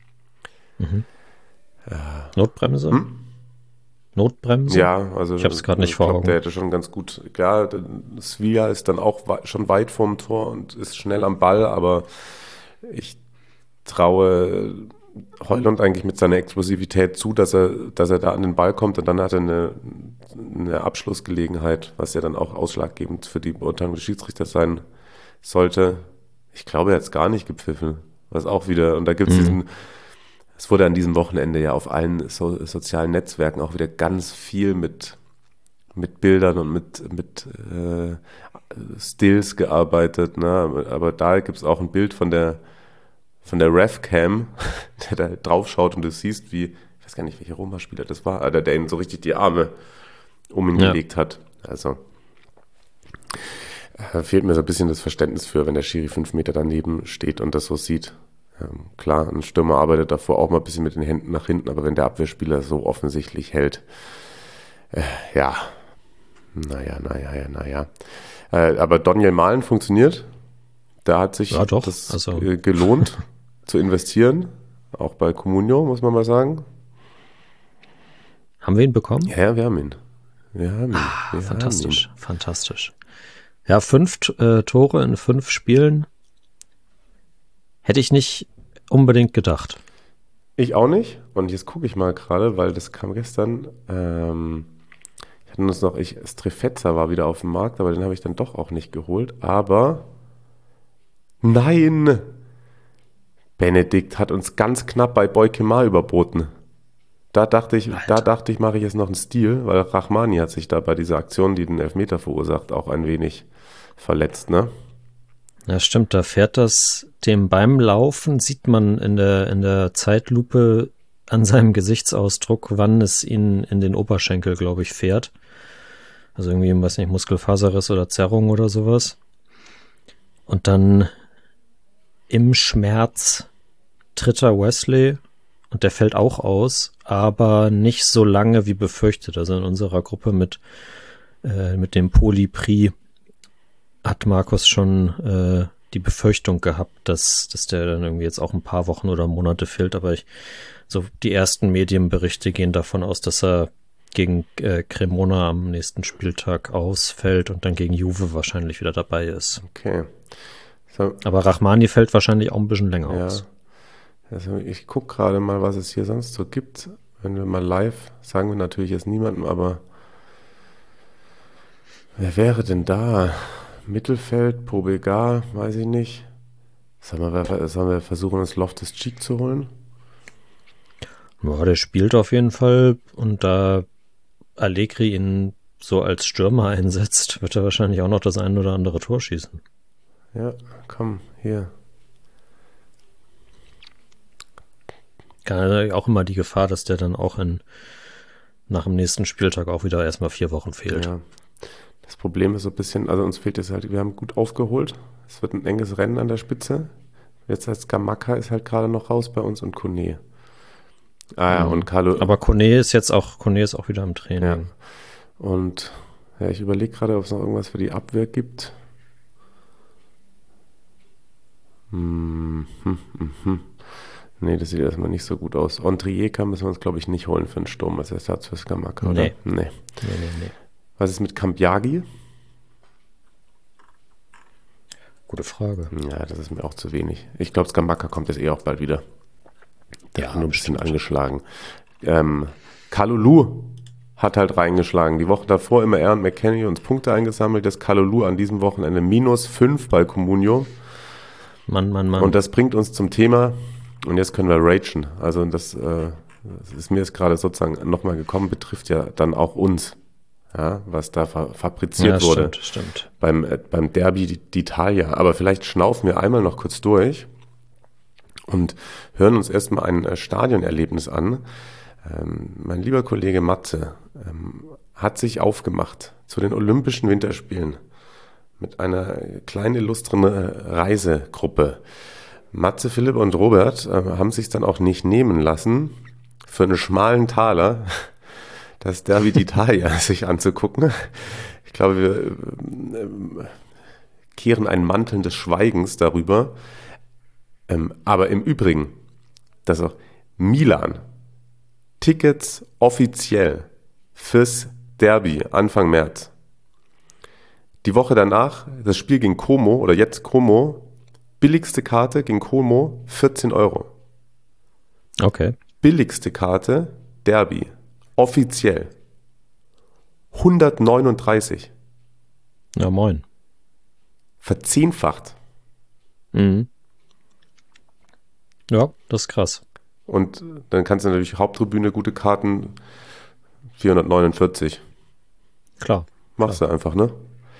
[SPEAKER 5] Notbremse? Notbremse?
[SPEAKER 4] Ja, also
[SPEAKER 5] ich habe es gerade nicht vor Augen.
[SPEAKER 4] Der hätte schon ganz gut, ja, Svilla ist dann auch schon weit vorm Tor und ist schnell am Ball, aber ich traue Heulund eigentlich mit seiner Explosivität zu, dass er da an den Ball kommt und dann hat er eine Abschlussgelegenheit, was ja dann auch ausschlaggebend für die Beurteilung des Schiedsrichters sein sollte. Ich glaube, er hat es gar nicht gepfiffen, was auch wieder, und da gibt es es wurde an diesem Wochenende ja auf allen sozialen Netzwerken auch wieder ganz viel mit Bildern und mit Stills gearbeitet, ne? Aber da gibt es auch ein Bild von der Ref-Cam, der da drauf schaut und du siehst, wie, ich weiß gar nicht, welcher Roma-Spieler das war, der ihm so richtig die Arme um ihn gelegt hat. Also fehlt mir so ein bisschen das Verständnis für, wenn der Schiri 5 Meter daneben steht und das so sieht. Klar, ein Stürmer arbeitet davor auch mal ein bisschen mit den Händen nach hinten, aber wenn der Abwehrspieler so offensichtlich hält, naja. Aber Daniel Malen funktioniert. Da hat sich das gelohnt zu investieren. Auch bei Comunio, muss man mal sagen.
[SPEAKER 5] Haben wir ihn bekommen?
[SPEAKER 4] Ja, wir haben ihn.
[SPEAKER 5] Fantastisch. Ja, 5 Tore in 5 Spielen. Hätte ich nicht unbedingt gedacht.
[SPEAKER 4] Ich auch nicht. Und jetzt gucke ich mal gerade, weil das kam gestern. Strefezza war wieder auf dem Markt, aber den habe ich dann doch auch nicht geholt. Aber nein! Benedikt hat uns ganz knapp bei Boykemar überboten. Da dachte ich, mache ich jetzt noch einen Stil, weil Rachmani hat sich da bei dieser Aktion, die den Elfmeter verursacht, auch ein wenig verletzt, ne?
[SPEAKER 5] Ja, stimmt, da fährt das dem beim Laufen, sieht man in der Zeitlupe an seinem Gesichtsausdruck, wann es ihn in den Oberschenkel, glaube ich, fährt. Also irgendwie, weiß nicht, Muskelfaserriss oder Zerrung oder sowas. Und dann im Schmerz tritt er Wesley und der fällt auch aus, aber nicht so lange wie befürchtet. Also in unserer Gruppe mit dem Polypri hat Markus schon die Befürchtung gehabt, dass der dann irgendwie jetzt auch ein paar Wochen oder Monate fehlt, aber die ersten Medienberichte gehen davon aus, dass er gegen Cremona am nächsten Spieltag ausfällt und dann gegen Juve wahrscheinlich wieder dabei ist.
[SPEAKER 4] Okay. So.
[SPEAKER 5] Aber Rachmani fällt wahrscheinlich auch ein bisschen länger aus.
[SPEAKER 4] Also ich gucke gerade mal, was es hier sonst so gibt. Wenn wir mal live, sagen wir natürlich jetzt niemandem, aber wer wäre denn da? Mittelfeld, Pobega, weiß ich nicht. Sollen wir versuchen, uns Loftus-Cheek zu holen?
[SPEAKER 5] Ja, der spielt auf jeden Fall und da Allegri ihn so als Stürmer einsetzt, wird er wahrscheinlich auch noch das ein oder andere Tor schießen.
[SPEAKER 4] Ja, komm, hier.
[SPEAKER 5] Kann auch immer die Gefahr, dass der dann auch nach dem nächsten Spieltag auch wieder erstmal 4 Wochen fehlt.
[SPEAKER 4] Ja. Das Problem ist so ein bisschen, also uns fehlt jetzt halt, wir haben gut aufgeholt. Es wird ein enges Rennen an der Spitze. Jetzt heißt Scamacca ist halt gerade noch raus bei uns und Kone. Und Carlo.
[SPEAKER 5] Aber Kone ist auch wieder im Training.
[SPEAKER 4] Ja. Und ja, ich überlege gerade, ob es noch irgendwas für die Abwehr gibt. Nee, das sieht erstmal nicht so gut aus. Ondrijeka müssen wir uns, glaube ich, nicht holen für einen Sturm als Ersatz für Scamacca, oder? Nee. Was ist mit Campjagi?
[SPEAKER 5] Gute Frage.
[SPEAKER 4] Ja, das ist mir auch zu wenig. Ich glaube, Scamacca kommt jetzt auch bald wieder. Der hat nur ein bisschen angeschlagen. Kalulu hat halt reingeschlagen. Die Woche davor immer er und McKennie uns Punkte eingesammelt. Das Kalulu an diesem Wochenende -5 bei Comunio.
[SPEAKER 5] Mann.
[SPEAKER 4] Und das bringt uns zum Thema, und jetzt können wir ragen. Also das ist mir jetzt gerade sozusagen nochmal gekommen, betrifft ja dann auch uns. Ja, was da fabriziert wurde.
[SPEAKER 5] Stimmt.
[SPEAKER 4] Beim Derby d'Italia. Aber vielleicht schnaufen wir einmal noch kurz durch und hören uns erstmal ein Stadionerlebnis an. Mein lieber Kollege Matze hat sich aufgemacht zu den Olympischen Winterspielen mit einer kleinen illustren Reisegruppe. Matze, Philipp und Robert haben sich dann auch nicht nehmen lassen, für einen schmalen Taler das Derby d'Italia sich anzugucken. Ich glaube, wir kehren einen Mantel des Schweigens darüber. Aber im Übrigen, dass auch Milan Tickets offiziell fürs Derby Anfang März. Die Woche danach, das Spiel gegen Como, oder jetzt Como, billigste Karte gegen Como, 14 €.
[SPEAKER 5] Okay.
[SPEAKER 4] Billigste Karte, Derby, offiziell, 139.
[SPEAKER 5] Ja, moin.
[SPEAKER 4] Verzehnfacht.
[SPEAKER 5] Mhm. Ja, das ist krass.
[SPEAKER 4] Und dann kannst du natürlich Haupttribüne, gute Karten, 449.
[SPEAKER 5] Klar.
[SPEAKER 4] Machst du einfach, ne?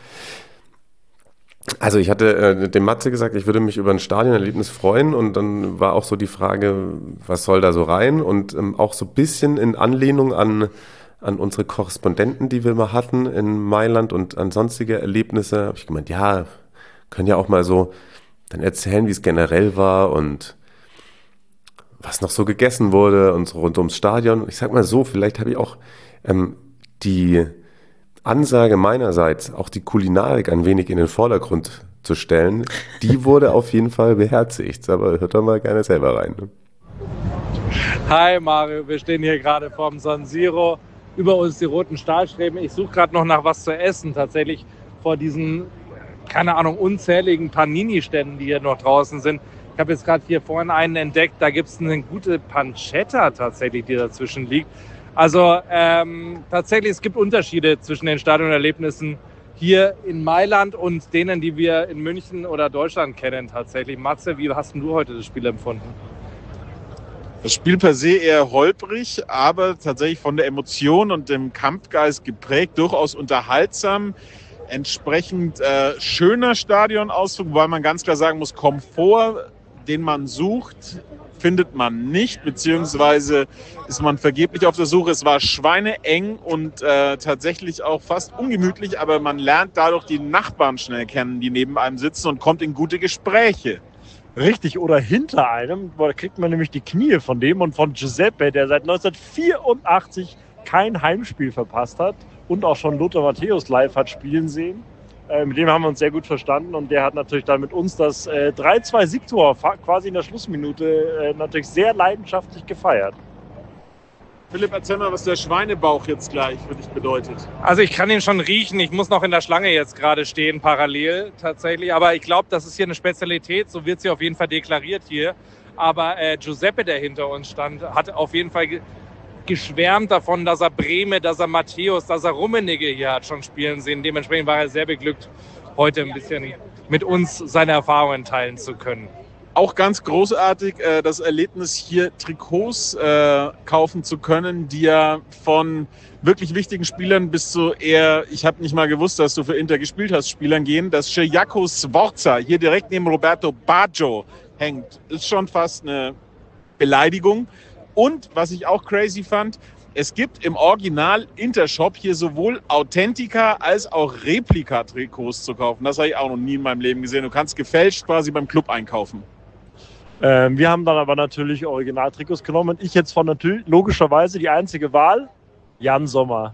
[SPEAKER 4] Also ich hatte dem Matze gesagt, ich würde mich über ein Stadionerlebnis freuen, und dann war auch so die Frage, was soll da so rein, und auch so ein bisschen in Anlehnung an unsere Korrespondenten, die wir mal hatten in Mailand und an sonstige Erlebnisse, habe ich gemeint, ja, können ja auch mal so dann erzählen, wie es generell war und was noch so gegessen wurde und so rund ums Stadion. Ich sag mal so, vielleicht habe ich auch die Ansage meinerseits, auch die Kulinarik ein wenig in den Vordergrund zu stellen, die wurde auf jeden Fall beherzigt. Aber hört doch mal gerne selber rein. Ne?
[SPEAKER 6] Hi Mario, wir stehen hier gerade vorm San Siro. Über uns die roten Stahlstreben. Ich suche gerade noch nach was zu essen, tatsächlich vor diesen, keine Ahnung, unzähligen Panini-Ständen, die hier noch draußen sind. Ich habe jetzt gerade hier vorhin einen entdeckt, da gibt es eine gute Pancetta tatsächlich, die dazwischen liegt. Also tatsächlich, es gibt Unterschiede zwischen den Stadionerlebnissen hier in Mailand und denen, die wir in München oder Deutschland kennen tatsächlich. Matze, wie hast denn du heute das Spiel empfunden?
[SPEAKER 7] Das Spiel per se eher holprig, aber tatsächlich von der Emotion und dem Kampfgeist geprägt, durchaus unterhaltsam. Entsprechend schöner Stadionausflug, weil man ganz klar sagen muss, Komfort, den man sucht, findet man nicht, beziehungsweise ist man vergeblich auf der Suche. Es war schweineeng und tatsächlich auch fast ungemütlich, aber man lernt dadurch die Nachbarn schnell kennen, die neben einem sitzen, und kommt in gute Gespräche.
[SPEAKER 8] Richtig, oder hinter einem, da kriegt man nämlich die Knie von dem und von Giuseppe, der seit 1984 kein Heimspiel verpasst hat und auch schon Lothar Matthäus live hat spielen sehen. Mit dem haben wir uns sehr gut verstanden, und der hat natürlich dann mit uns das 3-2-Siegtor quasi in der Schlussminute natürlich sehr leidenschaftlich gefeiert.
[SPEAKER 7] Philipp, erzähl mal, was der Schweinebauch jetzt gleich für dich bedeutet.
[SPEAKER 6] Also ich kann ihn schon riechen. Ich muss noch in der Schlange jetzt gerade stehen, parallel tatsächlich. Aber ich glaube, das ist hier eine Spezialität. So wird sie auf jeden Fall deklariert hier. Aber Giuseppe, der hinter uns stand, hat auf jeden Fall geschwärmt davon, dass er Brehme, dass er Matthäus, dass er Rummenigge hier hat schon spielen sehen. Dementsprechend war er sehr beglückt, heute ein bisschen mit uns seine Erfahrungen teilen zu können.
[SPEAKER 7] Auch ganz großartig, das Erlebnis hier Trikots kaufen zu können, die ja von wirklich wichtigen Spielern bis zu eher, ich habe nicht mal gewusst, dass du für Inter gespielt hast, Spielern gehen. Das Sejako Sforza hier direkt neben Roberto Baggio hängt, ist schon fast eine Beleidigung. Und was ich auch crazy fand, es gibt im Original Intershop hier sowohl Authentica als auch Replika-Trikots zu kaufen. Das habe ich auch noch nie in meinem Leben gesehen. Du kannst gefälscht quasi beim Club einkaufen.
[SPEAKER 8] Wir haben dann aber natürlich Originaltrikots genommen. Und ich jetzt von natürlich logischerweise die einzige Wahl, Jan Sommer.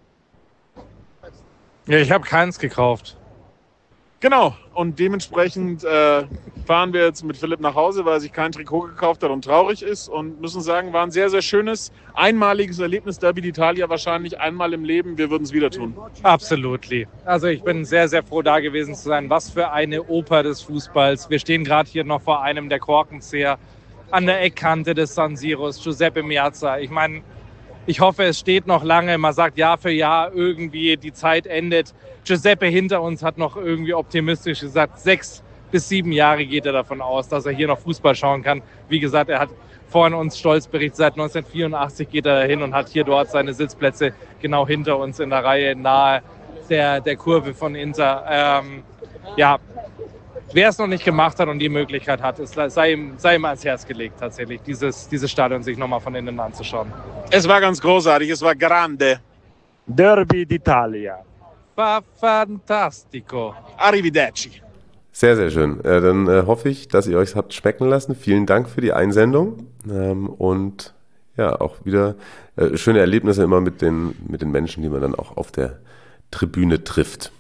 [SPEAKER 6] Ja, ich habe keins gekauft.
[SPEAKER 7] Genau, und dementsprechend fahren wir jetzt mit Philipp nach Hause, weil er sich kein Trikot gekauft hat und traurig ist und müssen sagen, war ein sehr, sehr schönes, einmaliges Erlebnis, Derby d'Italia wahrscheinlich einmal im Leben. Wir würden es wieder tun.
[SPEAKER 6] Absolut. Also ich bin sehr, sehr froh, da gewesen zu sein. Was für eine Oper des Fußballs. Wir stehen gerade hier noch vor einem der Korkenzieher an der Eckkante des San Siros, Giuseppe Meazza. Ich meine, ich hoffe, es steht noch lange. Man sagt Jahr für Jahr irgendwie, die Zeit endet. Giuseppe hinter uns hat noch irgendwie optimistisch gesagt, 6 bis 7 Jahre geht er davon aus, dass er hier noch Fußball schauen kann. Wie gesagt, er hat vorhin uns stolz berichtet, seit 1984 geht er hin und hat hier dort seine Sitzplätze genau hinter uns in der Reihe nahe der Kurve von Inter. Wer es noch nicht gemacht hat und die Möglichkeit hat, sei ihm ans Herz gelegt, tatsächlich, dieses Stadion sich nochmal von innen anzuschauen.
[SPEAKER 7] Es war ganz großartig, es war grande.
[SPEAKER 8] Derby d'Italia.
[SPEAKER 6] War fantastico.
[SPEAKER 7] Arrivederci.
[SPEAKER 4] Sehr, sehr schön. Dann hoffe ich, dass ihr euch habt schmecken lassen. Vielen Dank für die Einsendung. Und ja, auch wieder schöne Erlebnisse immer mit den Menschen, die man dann auch auf der Tribüne trifft.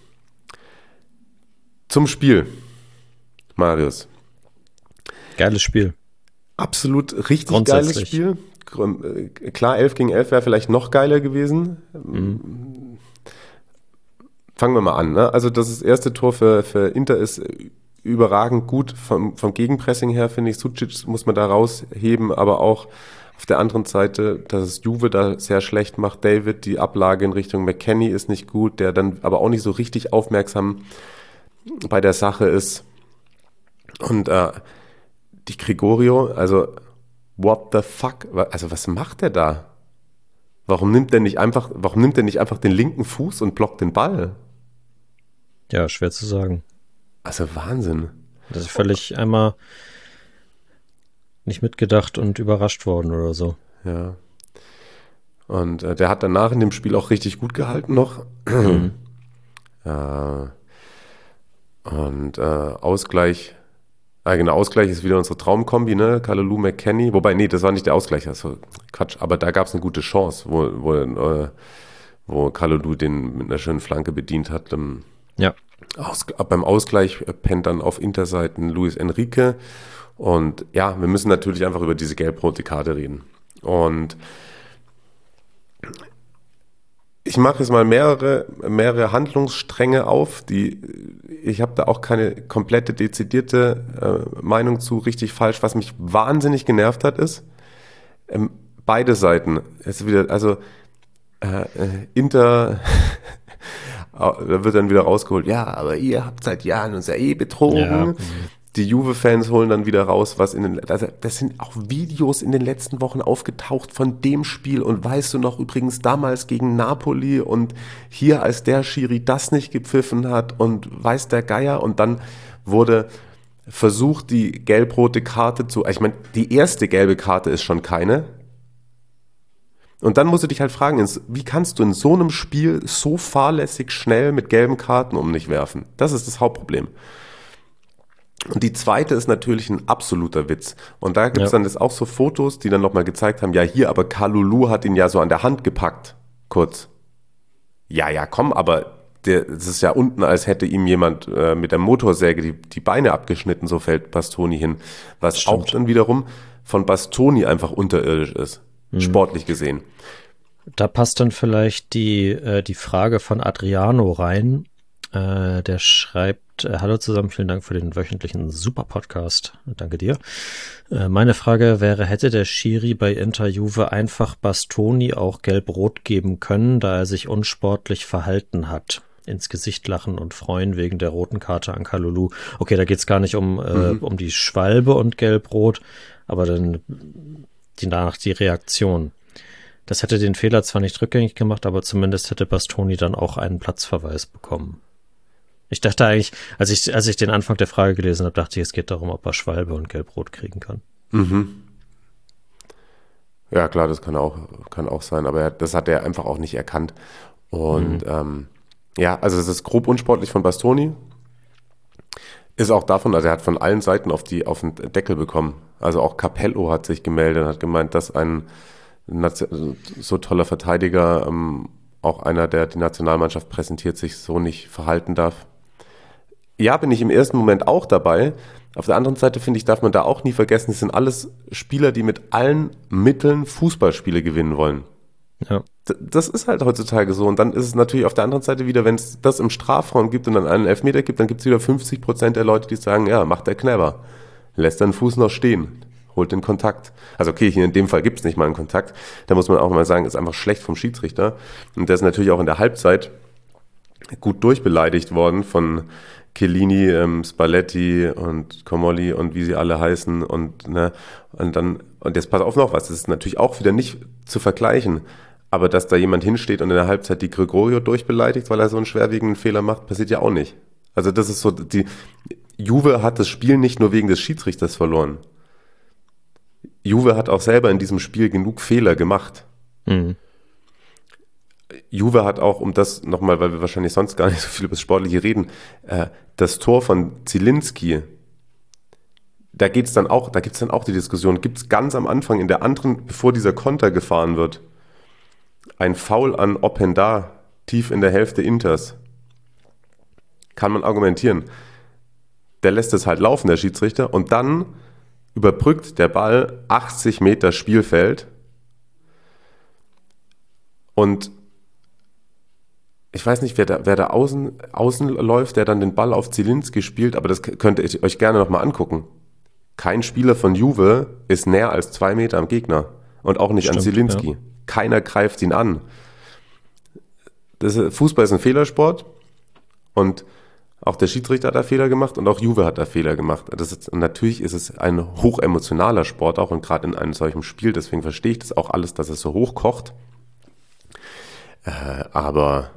[SPEAKER 4] Zum Spiel. Marius.
[SPEAKER 5] Geiles Spiel.
[SPEAKER 4] Absolut richtig geiles Spiel. Klar, 11 gegen 11 wäre vielleicht noch geiler gewesen. Fangen wir mal an. Ne? Also das erste Tor für Inter ist überragend gut. Vom Gegenpressing her, finde ich, Sucic muss man da rausheben, aber auch auf der anderen Seite, dass es Juve da sehr schlecht macht. David, die Ablage in Richtung McKennie ist nicht gut, der dann aber auch nicht so richtig aufmerksam bei der Sache ist. Und die Gregorio, also what the fuck? Also was macht der da? Warum nimmt der nicht einfach den linken Fuß und blockt den Ball?
[SPEAKER 5] Ja, schwer zu sagen.
[SPEAKER 4] Also Wahnsinn.
[SPEAKER 5] Das ist völlig einmal nicht mitgedacht und überrascht worden oder so.
[SPEAKER 4] Ja. Und der hat danach in dem Spiel auch richtig gut gehalten noch. Ausgleich. Genau, Ausgleich ist wieder unsere Traumkombi, ne? Kalulu, McKennie. Wobei, nee, das war nicht der Ausgleich, also Quatsch. Aber da gab es eine gute Chance, wo Kalulu den mit einer schönen Flanke bedient hat.
[SPEAKER 5] Ja.
[SPEAKER 4] Beim Ausgleich pennt dann auf Interseiten Luis Enrique. Und ja, wir müssen natürlich einfach über diese gelb-rote Karte reden. Und ich mache jetzt mal mehrere Handlungsstränge auf, ich habe da auch keine komplette, dezidierte Meinung zu, richtig, falsch. Was mich wahnsinnig genervt hat, ist, beide Seiten, jetzt wieder, also Inter, da wird dann wieder rausgeholt, ja, aber ihr habt seit Jahren uns ja betrogen. Ja. Die Juve-Fans holen dann wieder raus, das sind auch Videos in den letzten Wochen aufgetaucht von dem Spiel und weißt du noch übrigens damals gegen Napoli und hier als der Schiri das nicht gepfiffen hat und weiß der Geier und dann wurde versucht die gelb-rote Karte ich meine, die erste gelbe Karte ist schon keine und dann musst du dich halt fragen, wie kannst du in so einem Spiel so fahrlässig schnell mit gelben Karten um dich werfen? Das ist das Hauptproblem. Und die zweite ist natürlich ein absoluter Witz. Und da gibt es dann auch so Fotos, die dann nochmal gezeigt haben, ja hier, aber Kalulu hat ihn ja so an der Hand gepackt, kurz. Ja, komm, aber das ist ja unten, als hätte ihm jemand mit der Motorsäge die Beine abgeschnitten, so fällt Bastoni hin. Was auch dann wiederum von Bastoni einfach unterirdisch ist, sportlich gesehen.
[SPEAKER 5] Da passt dann vielleicht die Frage von Adriano rein. Der schreibt, hallo zusammen, vielen Dank für den wöchentlichen Super-Podcast. Danke dir. Meine Frage wäre, hätte der Schiri bei Inter Juve einfach Bastoni auch gelb-rot geben können, da er sich unsportlich verhalten hat? ins Gesicht lachen und freuen wegen der roten Karte an Kalulu. Okay, da geht's gar nicht um die Schwalbe und Gelb-Rot, aber dann danach die Reaktion. Das hätte den Fehler zwar nicht rückgängig gemacht, aber zumindest hätte Bastoni dann auch einen Platzverweis bekommen. Ich dachte eigentlich, als ich den Anfang der Frage gelesen habe, dachte ich, es geht darum, ob er Schwalbe und Gelb-Rot kriegen kann.
[SPEAKER 4] Mhm. Ja, klar, das kann auch sein, aber das hat er einfach auch nicht erkannt. Und also es ist grob unsportlich von Bastoni. Ist auch davon, also er hat von allen Seiten auf den Deckel bekommen. Also auch Capello hat sich gemeldet und hat gemeint, dass ein so toller Verteidiger, auch einer, der die Nationalmannschaft präsentiert, sich so nicht verhalten darf. Ja, bin ich im ersten Moment auch dabei. Auf der anderen Seite, finde ich, darf man da auch nie vergessen, es sind alles Spieler, die mit allen Mitteln Fußballspiele gewinnen wollen.
[SPEAKER 5] Ja.
[SPEAKER 4] Das ist halt heutzutage so. Und dann ist es natürlich auf der anderen Seite wieder, wenn es das im Strafraum gibt und dann einen Elfmeter gibt, dann gibt es wieder 50% der Leute, die sagen, ja, macht der clever. Lässt den Fuß noch stehen, holt den Kontakt. Also okay, hier in dem Fall gibt es nicht mal einen Kontakt. Da muss man auch mal sagen, ist einfach schlecht vom Schiedsrichter. Und der ist natürlich auch in der Halbzeit gut durchbeleidigt worden von Chiellini, Spalletti und Comolli und wie sie alle heißen und jetzt pass auf noch was, das ist natürlich auch wieder nicht zu vergleichen, aber dass da jemand hinsteht und in der Halbzeit die Gregorio durchbeleidigt, weil er so einen schwerwiegenden Fehler macht, passiert ja auch nicht. Also das ist so, die Juve hat das Spiel nicht nur wegen des Schiedsrichters verloren. Juve hat auch selber in diesem Spiel genug Fehler gemacht.
[SPEAKER 5] Mhm.
[SPEAKER 4] Juve hat auch, um das nochmal, weil wir wahrscheinlich sonst gar nicht so viel über das Sportliche reden, das Tor von Zielinski, da gibt's dann auch die Diskussion, gibt's ganz am Anfang in der anderen, bevor dieser Konter gefahren wird, ein Foul an Openda, tief in der Hälfte Inters. Kann man argumentieren. Der lässt es halt laufen, der Schiedsrichter, und dann überbrückt der Ball 80 Meter Spielfeld und ich weiß nicht, wer da außen läuft, der dann den Ball auf Zielinski spielt, aber das könnt ihr euch gerne nochmal angucken. Kein Spieler von Juve ist näher als 2 Meter am Gegner und auch nicht an Zielinski. Ja. Keiner greift ihn an. Fußball ist ein Fehlersport und auch der Schiedsrichter hat da Fehler gemacht und auch Juve hat da Fehler gemacht. Natürlich ist es ein hochemotionaler Sport auch und gerade in einem solchen Spiel, deswegen verstehe ich das auch alles, dass es so hochkocht. Aber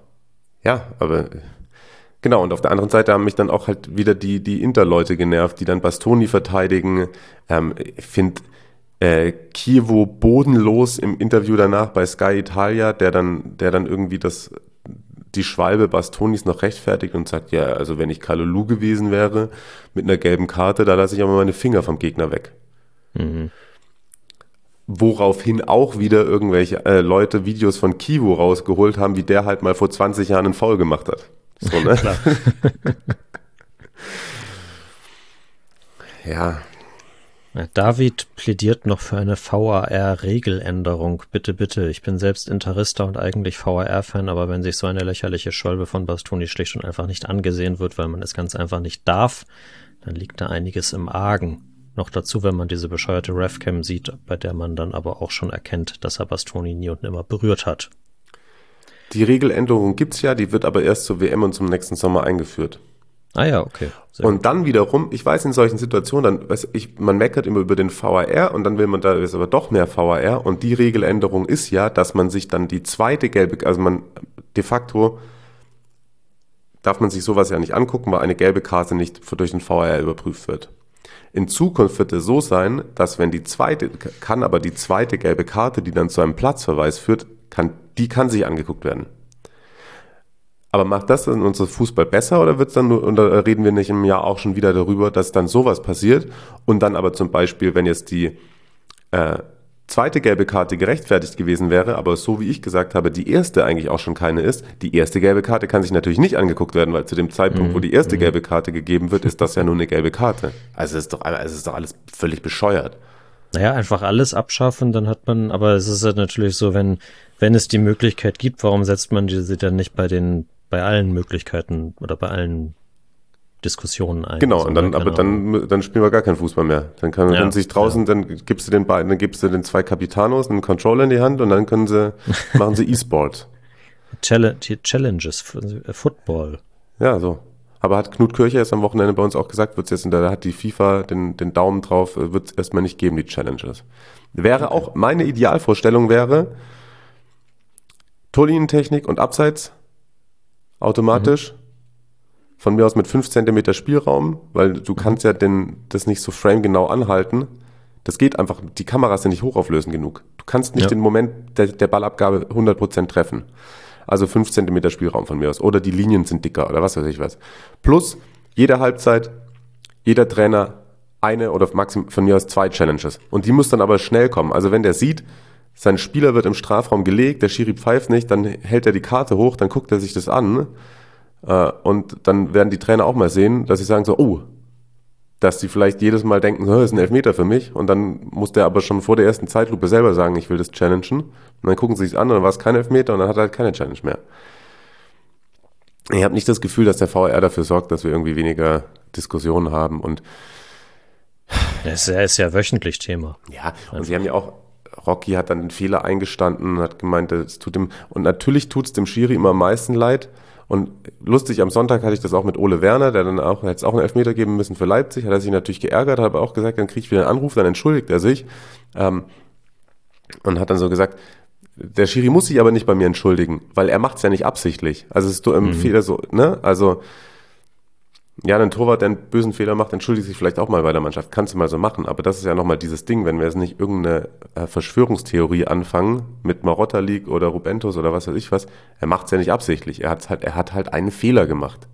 [SPEAKER 4] genau, und auf der anderen Seite haben mich dann auch halt wieder die Inter-Leute genervt, die dann Bastoni verteidigen. Ich finde Chievo bodenlos im Interview danach bei Sky Italia, der dann irgendwie die Schwalbe Bastonis noch rechtfertigt und sagt, ja, also wenn ich Kalulu gewesen wäre mit einer gelben Karte, da lasse ich aber meine Finger vom Gegner weg.
[SPEAKER 5] Mhm.
[SPEAKER 4] Woraufhin auch wieder irgendwelche Leute Videos von Chievo rausgeholt haben, wie der halt mal vor 20 Jahren einen Foul gemacht hat. So, ne?
[SPEAKER 5] Klar.
[SPEAKER 4] Ja.
[SPEAKER 5] David plädiert noch für eine VAR-Regeländerung. Bitte, bitte. Ich bin selbst Interista und eigentlich VAR-Fan, aber wenn sich so eine lächerliche Schwalbe von Bastoni schlicht und einfach nicht angesehen wird, weil man es ganz einfach nicht darf, dann liegt da einiges im Argen. Noch dazu, wenn man diese bescheuerte Refcam sieht, bei der man dann aber auch schon erkennt, dass er Bastoni nie und nimmer berührt hat.
[SPEAKER 4] Die Regeländerung gibt's ja, die wird aber erst zur WM und zum nächsten Sommer eingeführt.
[SPEAKER 5] Ah ja, okay.
[SPEAKER 4] Und dann wiederum, ich weiß in solchen Situationen, man meckert immer über den VAR und dann will man da ist aber doch mehr VAR und die Regeländerung ist ja, dass man sich dann die zweite gelbe, also man de facto darf man sich sowas ja nicht angucken, weil eine gelbe Karte nicht durch den VAR überprüft wird. In Zukunft wird es so sein, dass wenn die zweite gelbe Karte, die dann zu einem Platzverweis führt, kann sich angeguckt werden. Aber macht das dann unser Fußball besser oder reden wir nicht im Jahr auch schon wieder darüber, dass dann sowas passiert und dann aber zum Beispiel, wenn jetzt die zweite gelbe Karte gerechtfertigt gewesen wäre, aber so wie ich gesagt habe, die erste eigentlich auch schon keine ist, die erste gelbe Karte kann sich natürlich nicht angeguckt werden, weil zu dem Zeitpunkt, wo die erste gelbe Karte gegeben wird, ist das ja nur eine gelbe Karte. Also es ist doch alles völlig bescheuert.
[SPEAKER 5] Naja, einfach alles abschaffen, dann hat man, aber es ist halt natürlich so, wenn es die Möglichkeit gibt, warum setzt man sie dann nicht bei allen Möglichkeiten oder bei allen Diskussionen ein?
[SPEAKER 4] Genau, und dann spielen wir gar keinen Fußball mehr. Dann können sich draußen, dann gibst du den zwei Capitanos einen Controller in die Hand und dann machen sie E-Sport.
[SPEAKER 5] Challenges, Football.
[SPEAKER 4] Ja, so. Aber hat Knut Kircher jetzt am Wochenende bei uns auch gesagt, da hat die FIFA den Daumen drauf, wird es erstmal nicht geben, die Challenges. Wäre auch, meine Idealvorstellung wäre, Torlinientechnik und Abseits automatisch, von mir aus mit 5 cm Spielraum, weil du kannst ja das nicht so framegenau anhalten. Das geht einfach, die Kameras sind nicht hochauflösend genug. Du kannst nicht den Moment der Ballabgabe 100% treffen. Also 5 cm Spielraum von mir aus. Oder die Linien sind dicker oder was weiß ich was. Plus, jede Halbzeit, jeder Trainer eine oder maximal von mir aus 2 Challenges. Und die muss dann aber schnell kommen. Also wenn der sieht, sein Spieler wird im Strafraum gelegt, der Schiri pfeift nicht, dann hält er die Karte hoch, dann guckt er sich das an. Und dann werden die Trainer auch mal sehen, dass sie sagen so, dass die vielleicht jedes Mal denken, das ist ein Elfmeter für mich. Und dann muss der aber schon vor der ersten Zeitlupe selber sagen, ich will das challengen. Und dann gucken sie sich an und dann war es kein Elfmeter und dann hat er halt keine Challenge mehr. Ich habe nicht das Gefühl, dass der VR dafür sorgt, dass wir irgendwie weniger Diskussionen haben. Und
[SPEAKER 5] es ist ja wöchentlich Thema.
[SPEAKER 4] Ja, und sie haben ja auch, Rocky hat dann den Fehler eingestanden und hat gemeint, es tut ihm, und natürlich tut es dem Schiri immer am meisten leid. Und lustig, am Sonntag hatte ich das auch mit Ole Werner, der dann auch, hätte es auch einen Elfmeter geben müssen für Leipzig, hat er sich natürlich geärgert, hat aber auch gesagt, dann kriege ich wieder einen Anruf, dann entschuldigt er sich. Und hat dann so gesagt, der Schiri muss sich aber nicht bei mir entschuldigen, weil er macht es ja nicht absichtlich. Also es ist im Fehler so, ne? Also, ja, ein Torwart, der einen bösen Fehler macht, entschuldigt sich vielleicht auch mal bei der Mannschaft. Kannst du mal so machen. Aber das ist ja nochmal dieses Ding, wenn wir jetzt nicht irgendeine Verschwörungstheorie anfangen, mit Marotta League oder Rubentus oder was weiß ich was, er macht es ja nicht absichtlich. Er hat halt einen Fehler gemacht.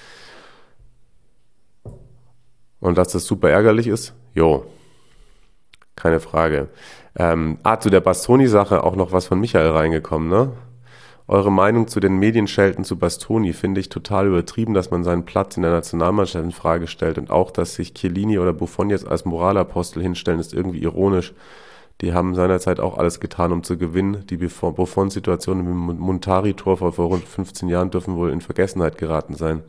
[SPEAKER 4] Und dass das super ärgerlich ist? Jo. Keine Frage. Zu der Bastoni-Sache auch noch was von Michael reingekommen, ne? Eure Meinung zu den Medienschelten zu Bastoni finde ich total übertrieben, dass man seinen Platz in der Nationalmannschaft in Frage stellt und auch, dass sich Chiellini oder Buffon jetzt als Moralapostel hinstellen, ist irgendwie ironisch. Die haben seinerzeit auch alles getan, um zu gewinnen. Die Buffon-Situation im Montari-Tor vor rund 15 Jahren dürfen wohl in Vergessenheit geraten sein.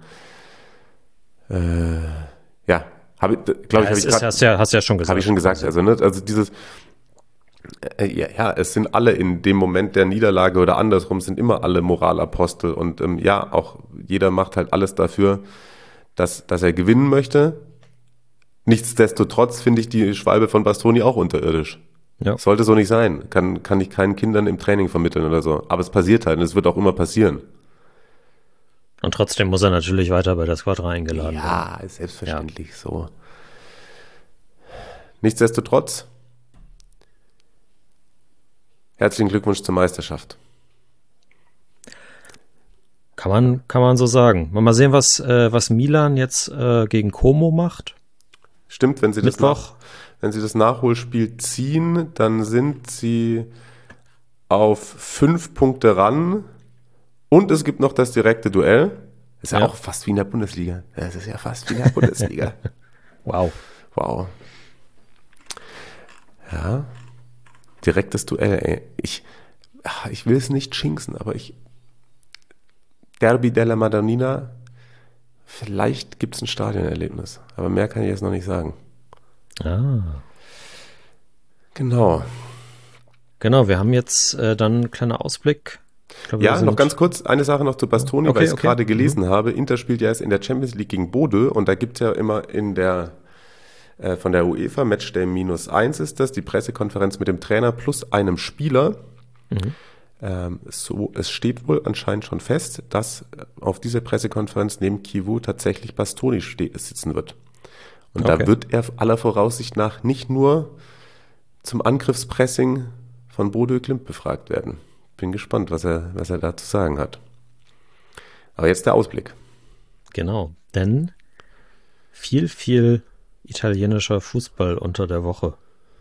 [SPEAKER 4] Ja,
[SPEAKER 5] hast ja schon gesagt.
[SPEAKER 4] Habe ich schon gesagt. Also dieses es sind alle in dem Moment der Niederlage oder andersrum, sind immer alle Moralapostel und auch jeder macht halt alles dafür, dass er gewinnen möchte. Nichtsdestotrotz finde ich die Schwalbe von Bastoni auch unterirdisch. Ja. Sollte so nicht sein. Kann ich keinen Kindern im Training vermitteln oder so. Aber es passiert halt und es wird auch immer passieren.
[SPEAKER 5] Und trotzdem muss er natürlich weiter bei der Squadra eingeladen werden.
[SPEAKER 4] Ja, ist selbstverständlich so. Nichtsdestotrotz, herzlichen Glückwunsch zur Meisterschaft.
[SPEAKER 5] Kann man so sagen. Mal sehen, was Milan jetzt gegen Como macht.
[SPEAKER 4] Stimmt, wenn sie das Nachholspiel ziehen, dann sind sie auf 5 Punkte ran und es gibt noch das direkte Duell. Ist ja auch fast wie in der Bundesliga. Das ist ja fast wie in der Bundesliga.
[SPEAKER 5] Wow.
[SPEAKER 4] Ja. Direktes Duell, ey. Ich will es nicht schinksen, aber Derby della Madonnina, vielleicht gibt es ein Stadionerlebnis, aber mehr kann ich jetzt noch nicht sagen. Genau, wir haben jetzt dann ein kleiner Ausblick. Noch ganz kurz, eine Sache noch zu Bastoni, weil ich es gerade gelesen habe. Inter spielt ja erst in der Champions League gegen Bodø und da gibt es ja immer von der UEFA, Matchday -1 ist das, die Pressekonferenz mit dem Trainer plus einem Spieler. Es steht wohl anscheinend schon fest, dass auf dieser Pressekonferenz neben Kivu tatsächlich Bastoni sitzen wird. Und da wird er aller Voraussicht nach nicht nur zum Angriffspressing von Bodø Glimt befragt werden. Bin gespannt, was er da zu sagen hat. Aber jetzt der Ausblick.
[SPEAKER 5] Genau, denn viel italienischer Fußball unter der Woche.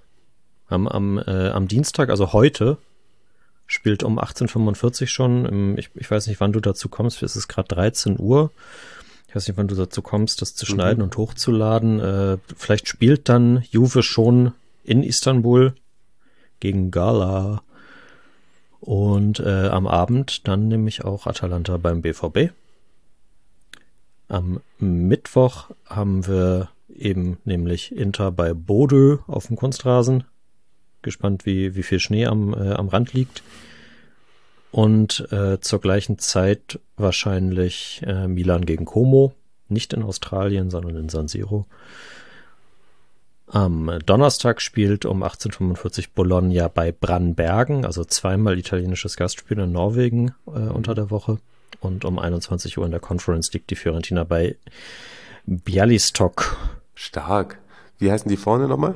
[SPEAKER 5] Am Dienstag, also heute, spielt um 18:45 schon, ich weiß nicht, wann du dazu kommst, es ist gerade 13 Uhr. Ich weiß nicht, wann du dazu kommst, das zu schneiden und hochzuladen. Vielleicht spielt dann Juve schon in Istanbul gegen Gala. Und am Abend dann nämlich auch Atalanta beim BVB. Am Mittwoch haben wir eben nämlich Inter bei Bodø auf dem Kunstrasen. Gespannt, wie viel Schnee am Rand liegt. Und zur gleichen Zeit wahrscheinlich Milan gegen Como. Nicht in Australien, sondern in San Siro. Am Donnerstag spielt um 18:45 Bologna bei Brannbergen, also zweimal italienisches Gastspiel in Norwegen unter der Woche. Und um 21 Uhr in der Conference liegt die Fiorentina bei Białystok.
[SPEAKER 4] Stark. Wie heißen die vorne nochmal?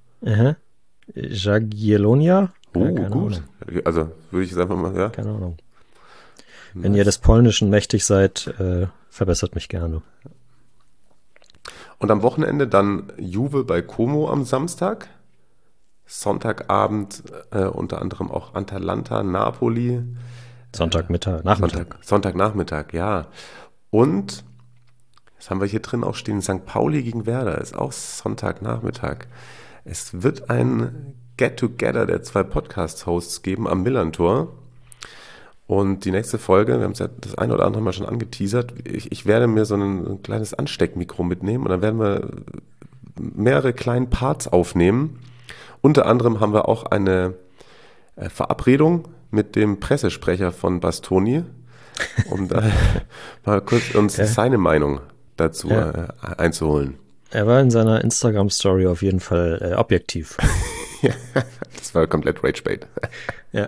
[SPEAKER 5] Jagiellonia?
[SPEAKER 4] Gut. Ahnung. Also würde ich es einfach mal, ja?
[SPEAKER 5] Keine Ahnung. Wenn ihr des Polnischen mächtig seid, verbessert mich gerne.
[SPEAKER 4] Und am Wochenende dann Juve bei Como am Samstag. Sonntagabend unter anderem auch Atalanta, Napoli. Sonntagnachmittag, ja. Und, das haben wir hier drin auch stehen, St. Pauli gegen Werder ist auch Sonntagnachmittag. Es wird ein Get-Together der 2 Podcast-Hosts geben am Millantor. Und die nächste Folge, wir haben es ja das eine oder andere Mal schon angeteasert, ich werde mir so ein kleines Ansteckmikro mitnehmen und dann werden wir mehrere kleine Parts aufnehmen. Unter anderem haben wir auch eine Verabredung mit dem Pressesprecher von Bastoni, um da mal kurz uns seine Meinung dazu einzuholen.
[SPEAKER 5] Er war in seiner Instagram-Story auf jeden Fall objektiv.
[SPEAKER 4] Ja, das war komplett Ragebait.
[SPEAKER 5] Ja.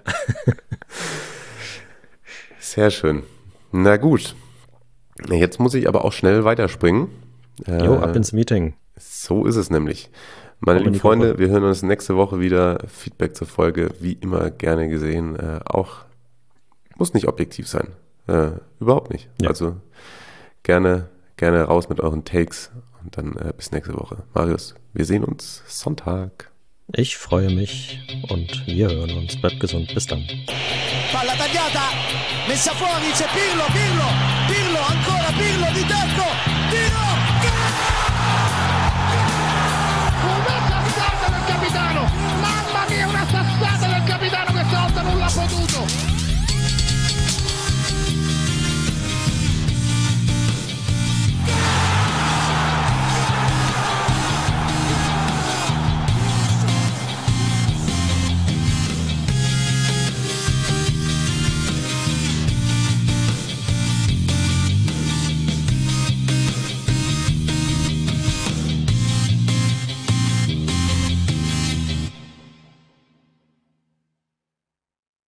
[SPEAKER 4] Sehr schön. Na gut. Jetzt muss ich aber auch schnell weiterspringen.
[SPEAKER 5] Ab ins Meeting.
[SPEAKER 4] So ist es nämlich. Meine lieben Freunde, wir hören uns nächste Woche wieder. Feedback zur Folge, wie immer gerne gesehen. Auch muss nicht objektiv sein. Überhaupt nicht. Ja. Also gerne raus mit euren Takes und dann bis nächste Woche. Marius, wir sehen uns Sonntag.
[SPEAKER 5] Ich freue mich und wir hören uns. Bleibt gesund. Bis dann.
[SPEAKER 1] Palla tagliata, messa fuori, c'è Pirlo, ancora Pirlo di tacco, tiro!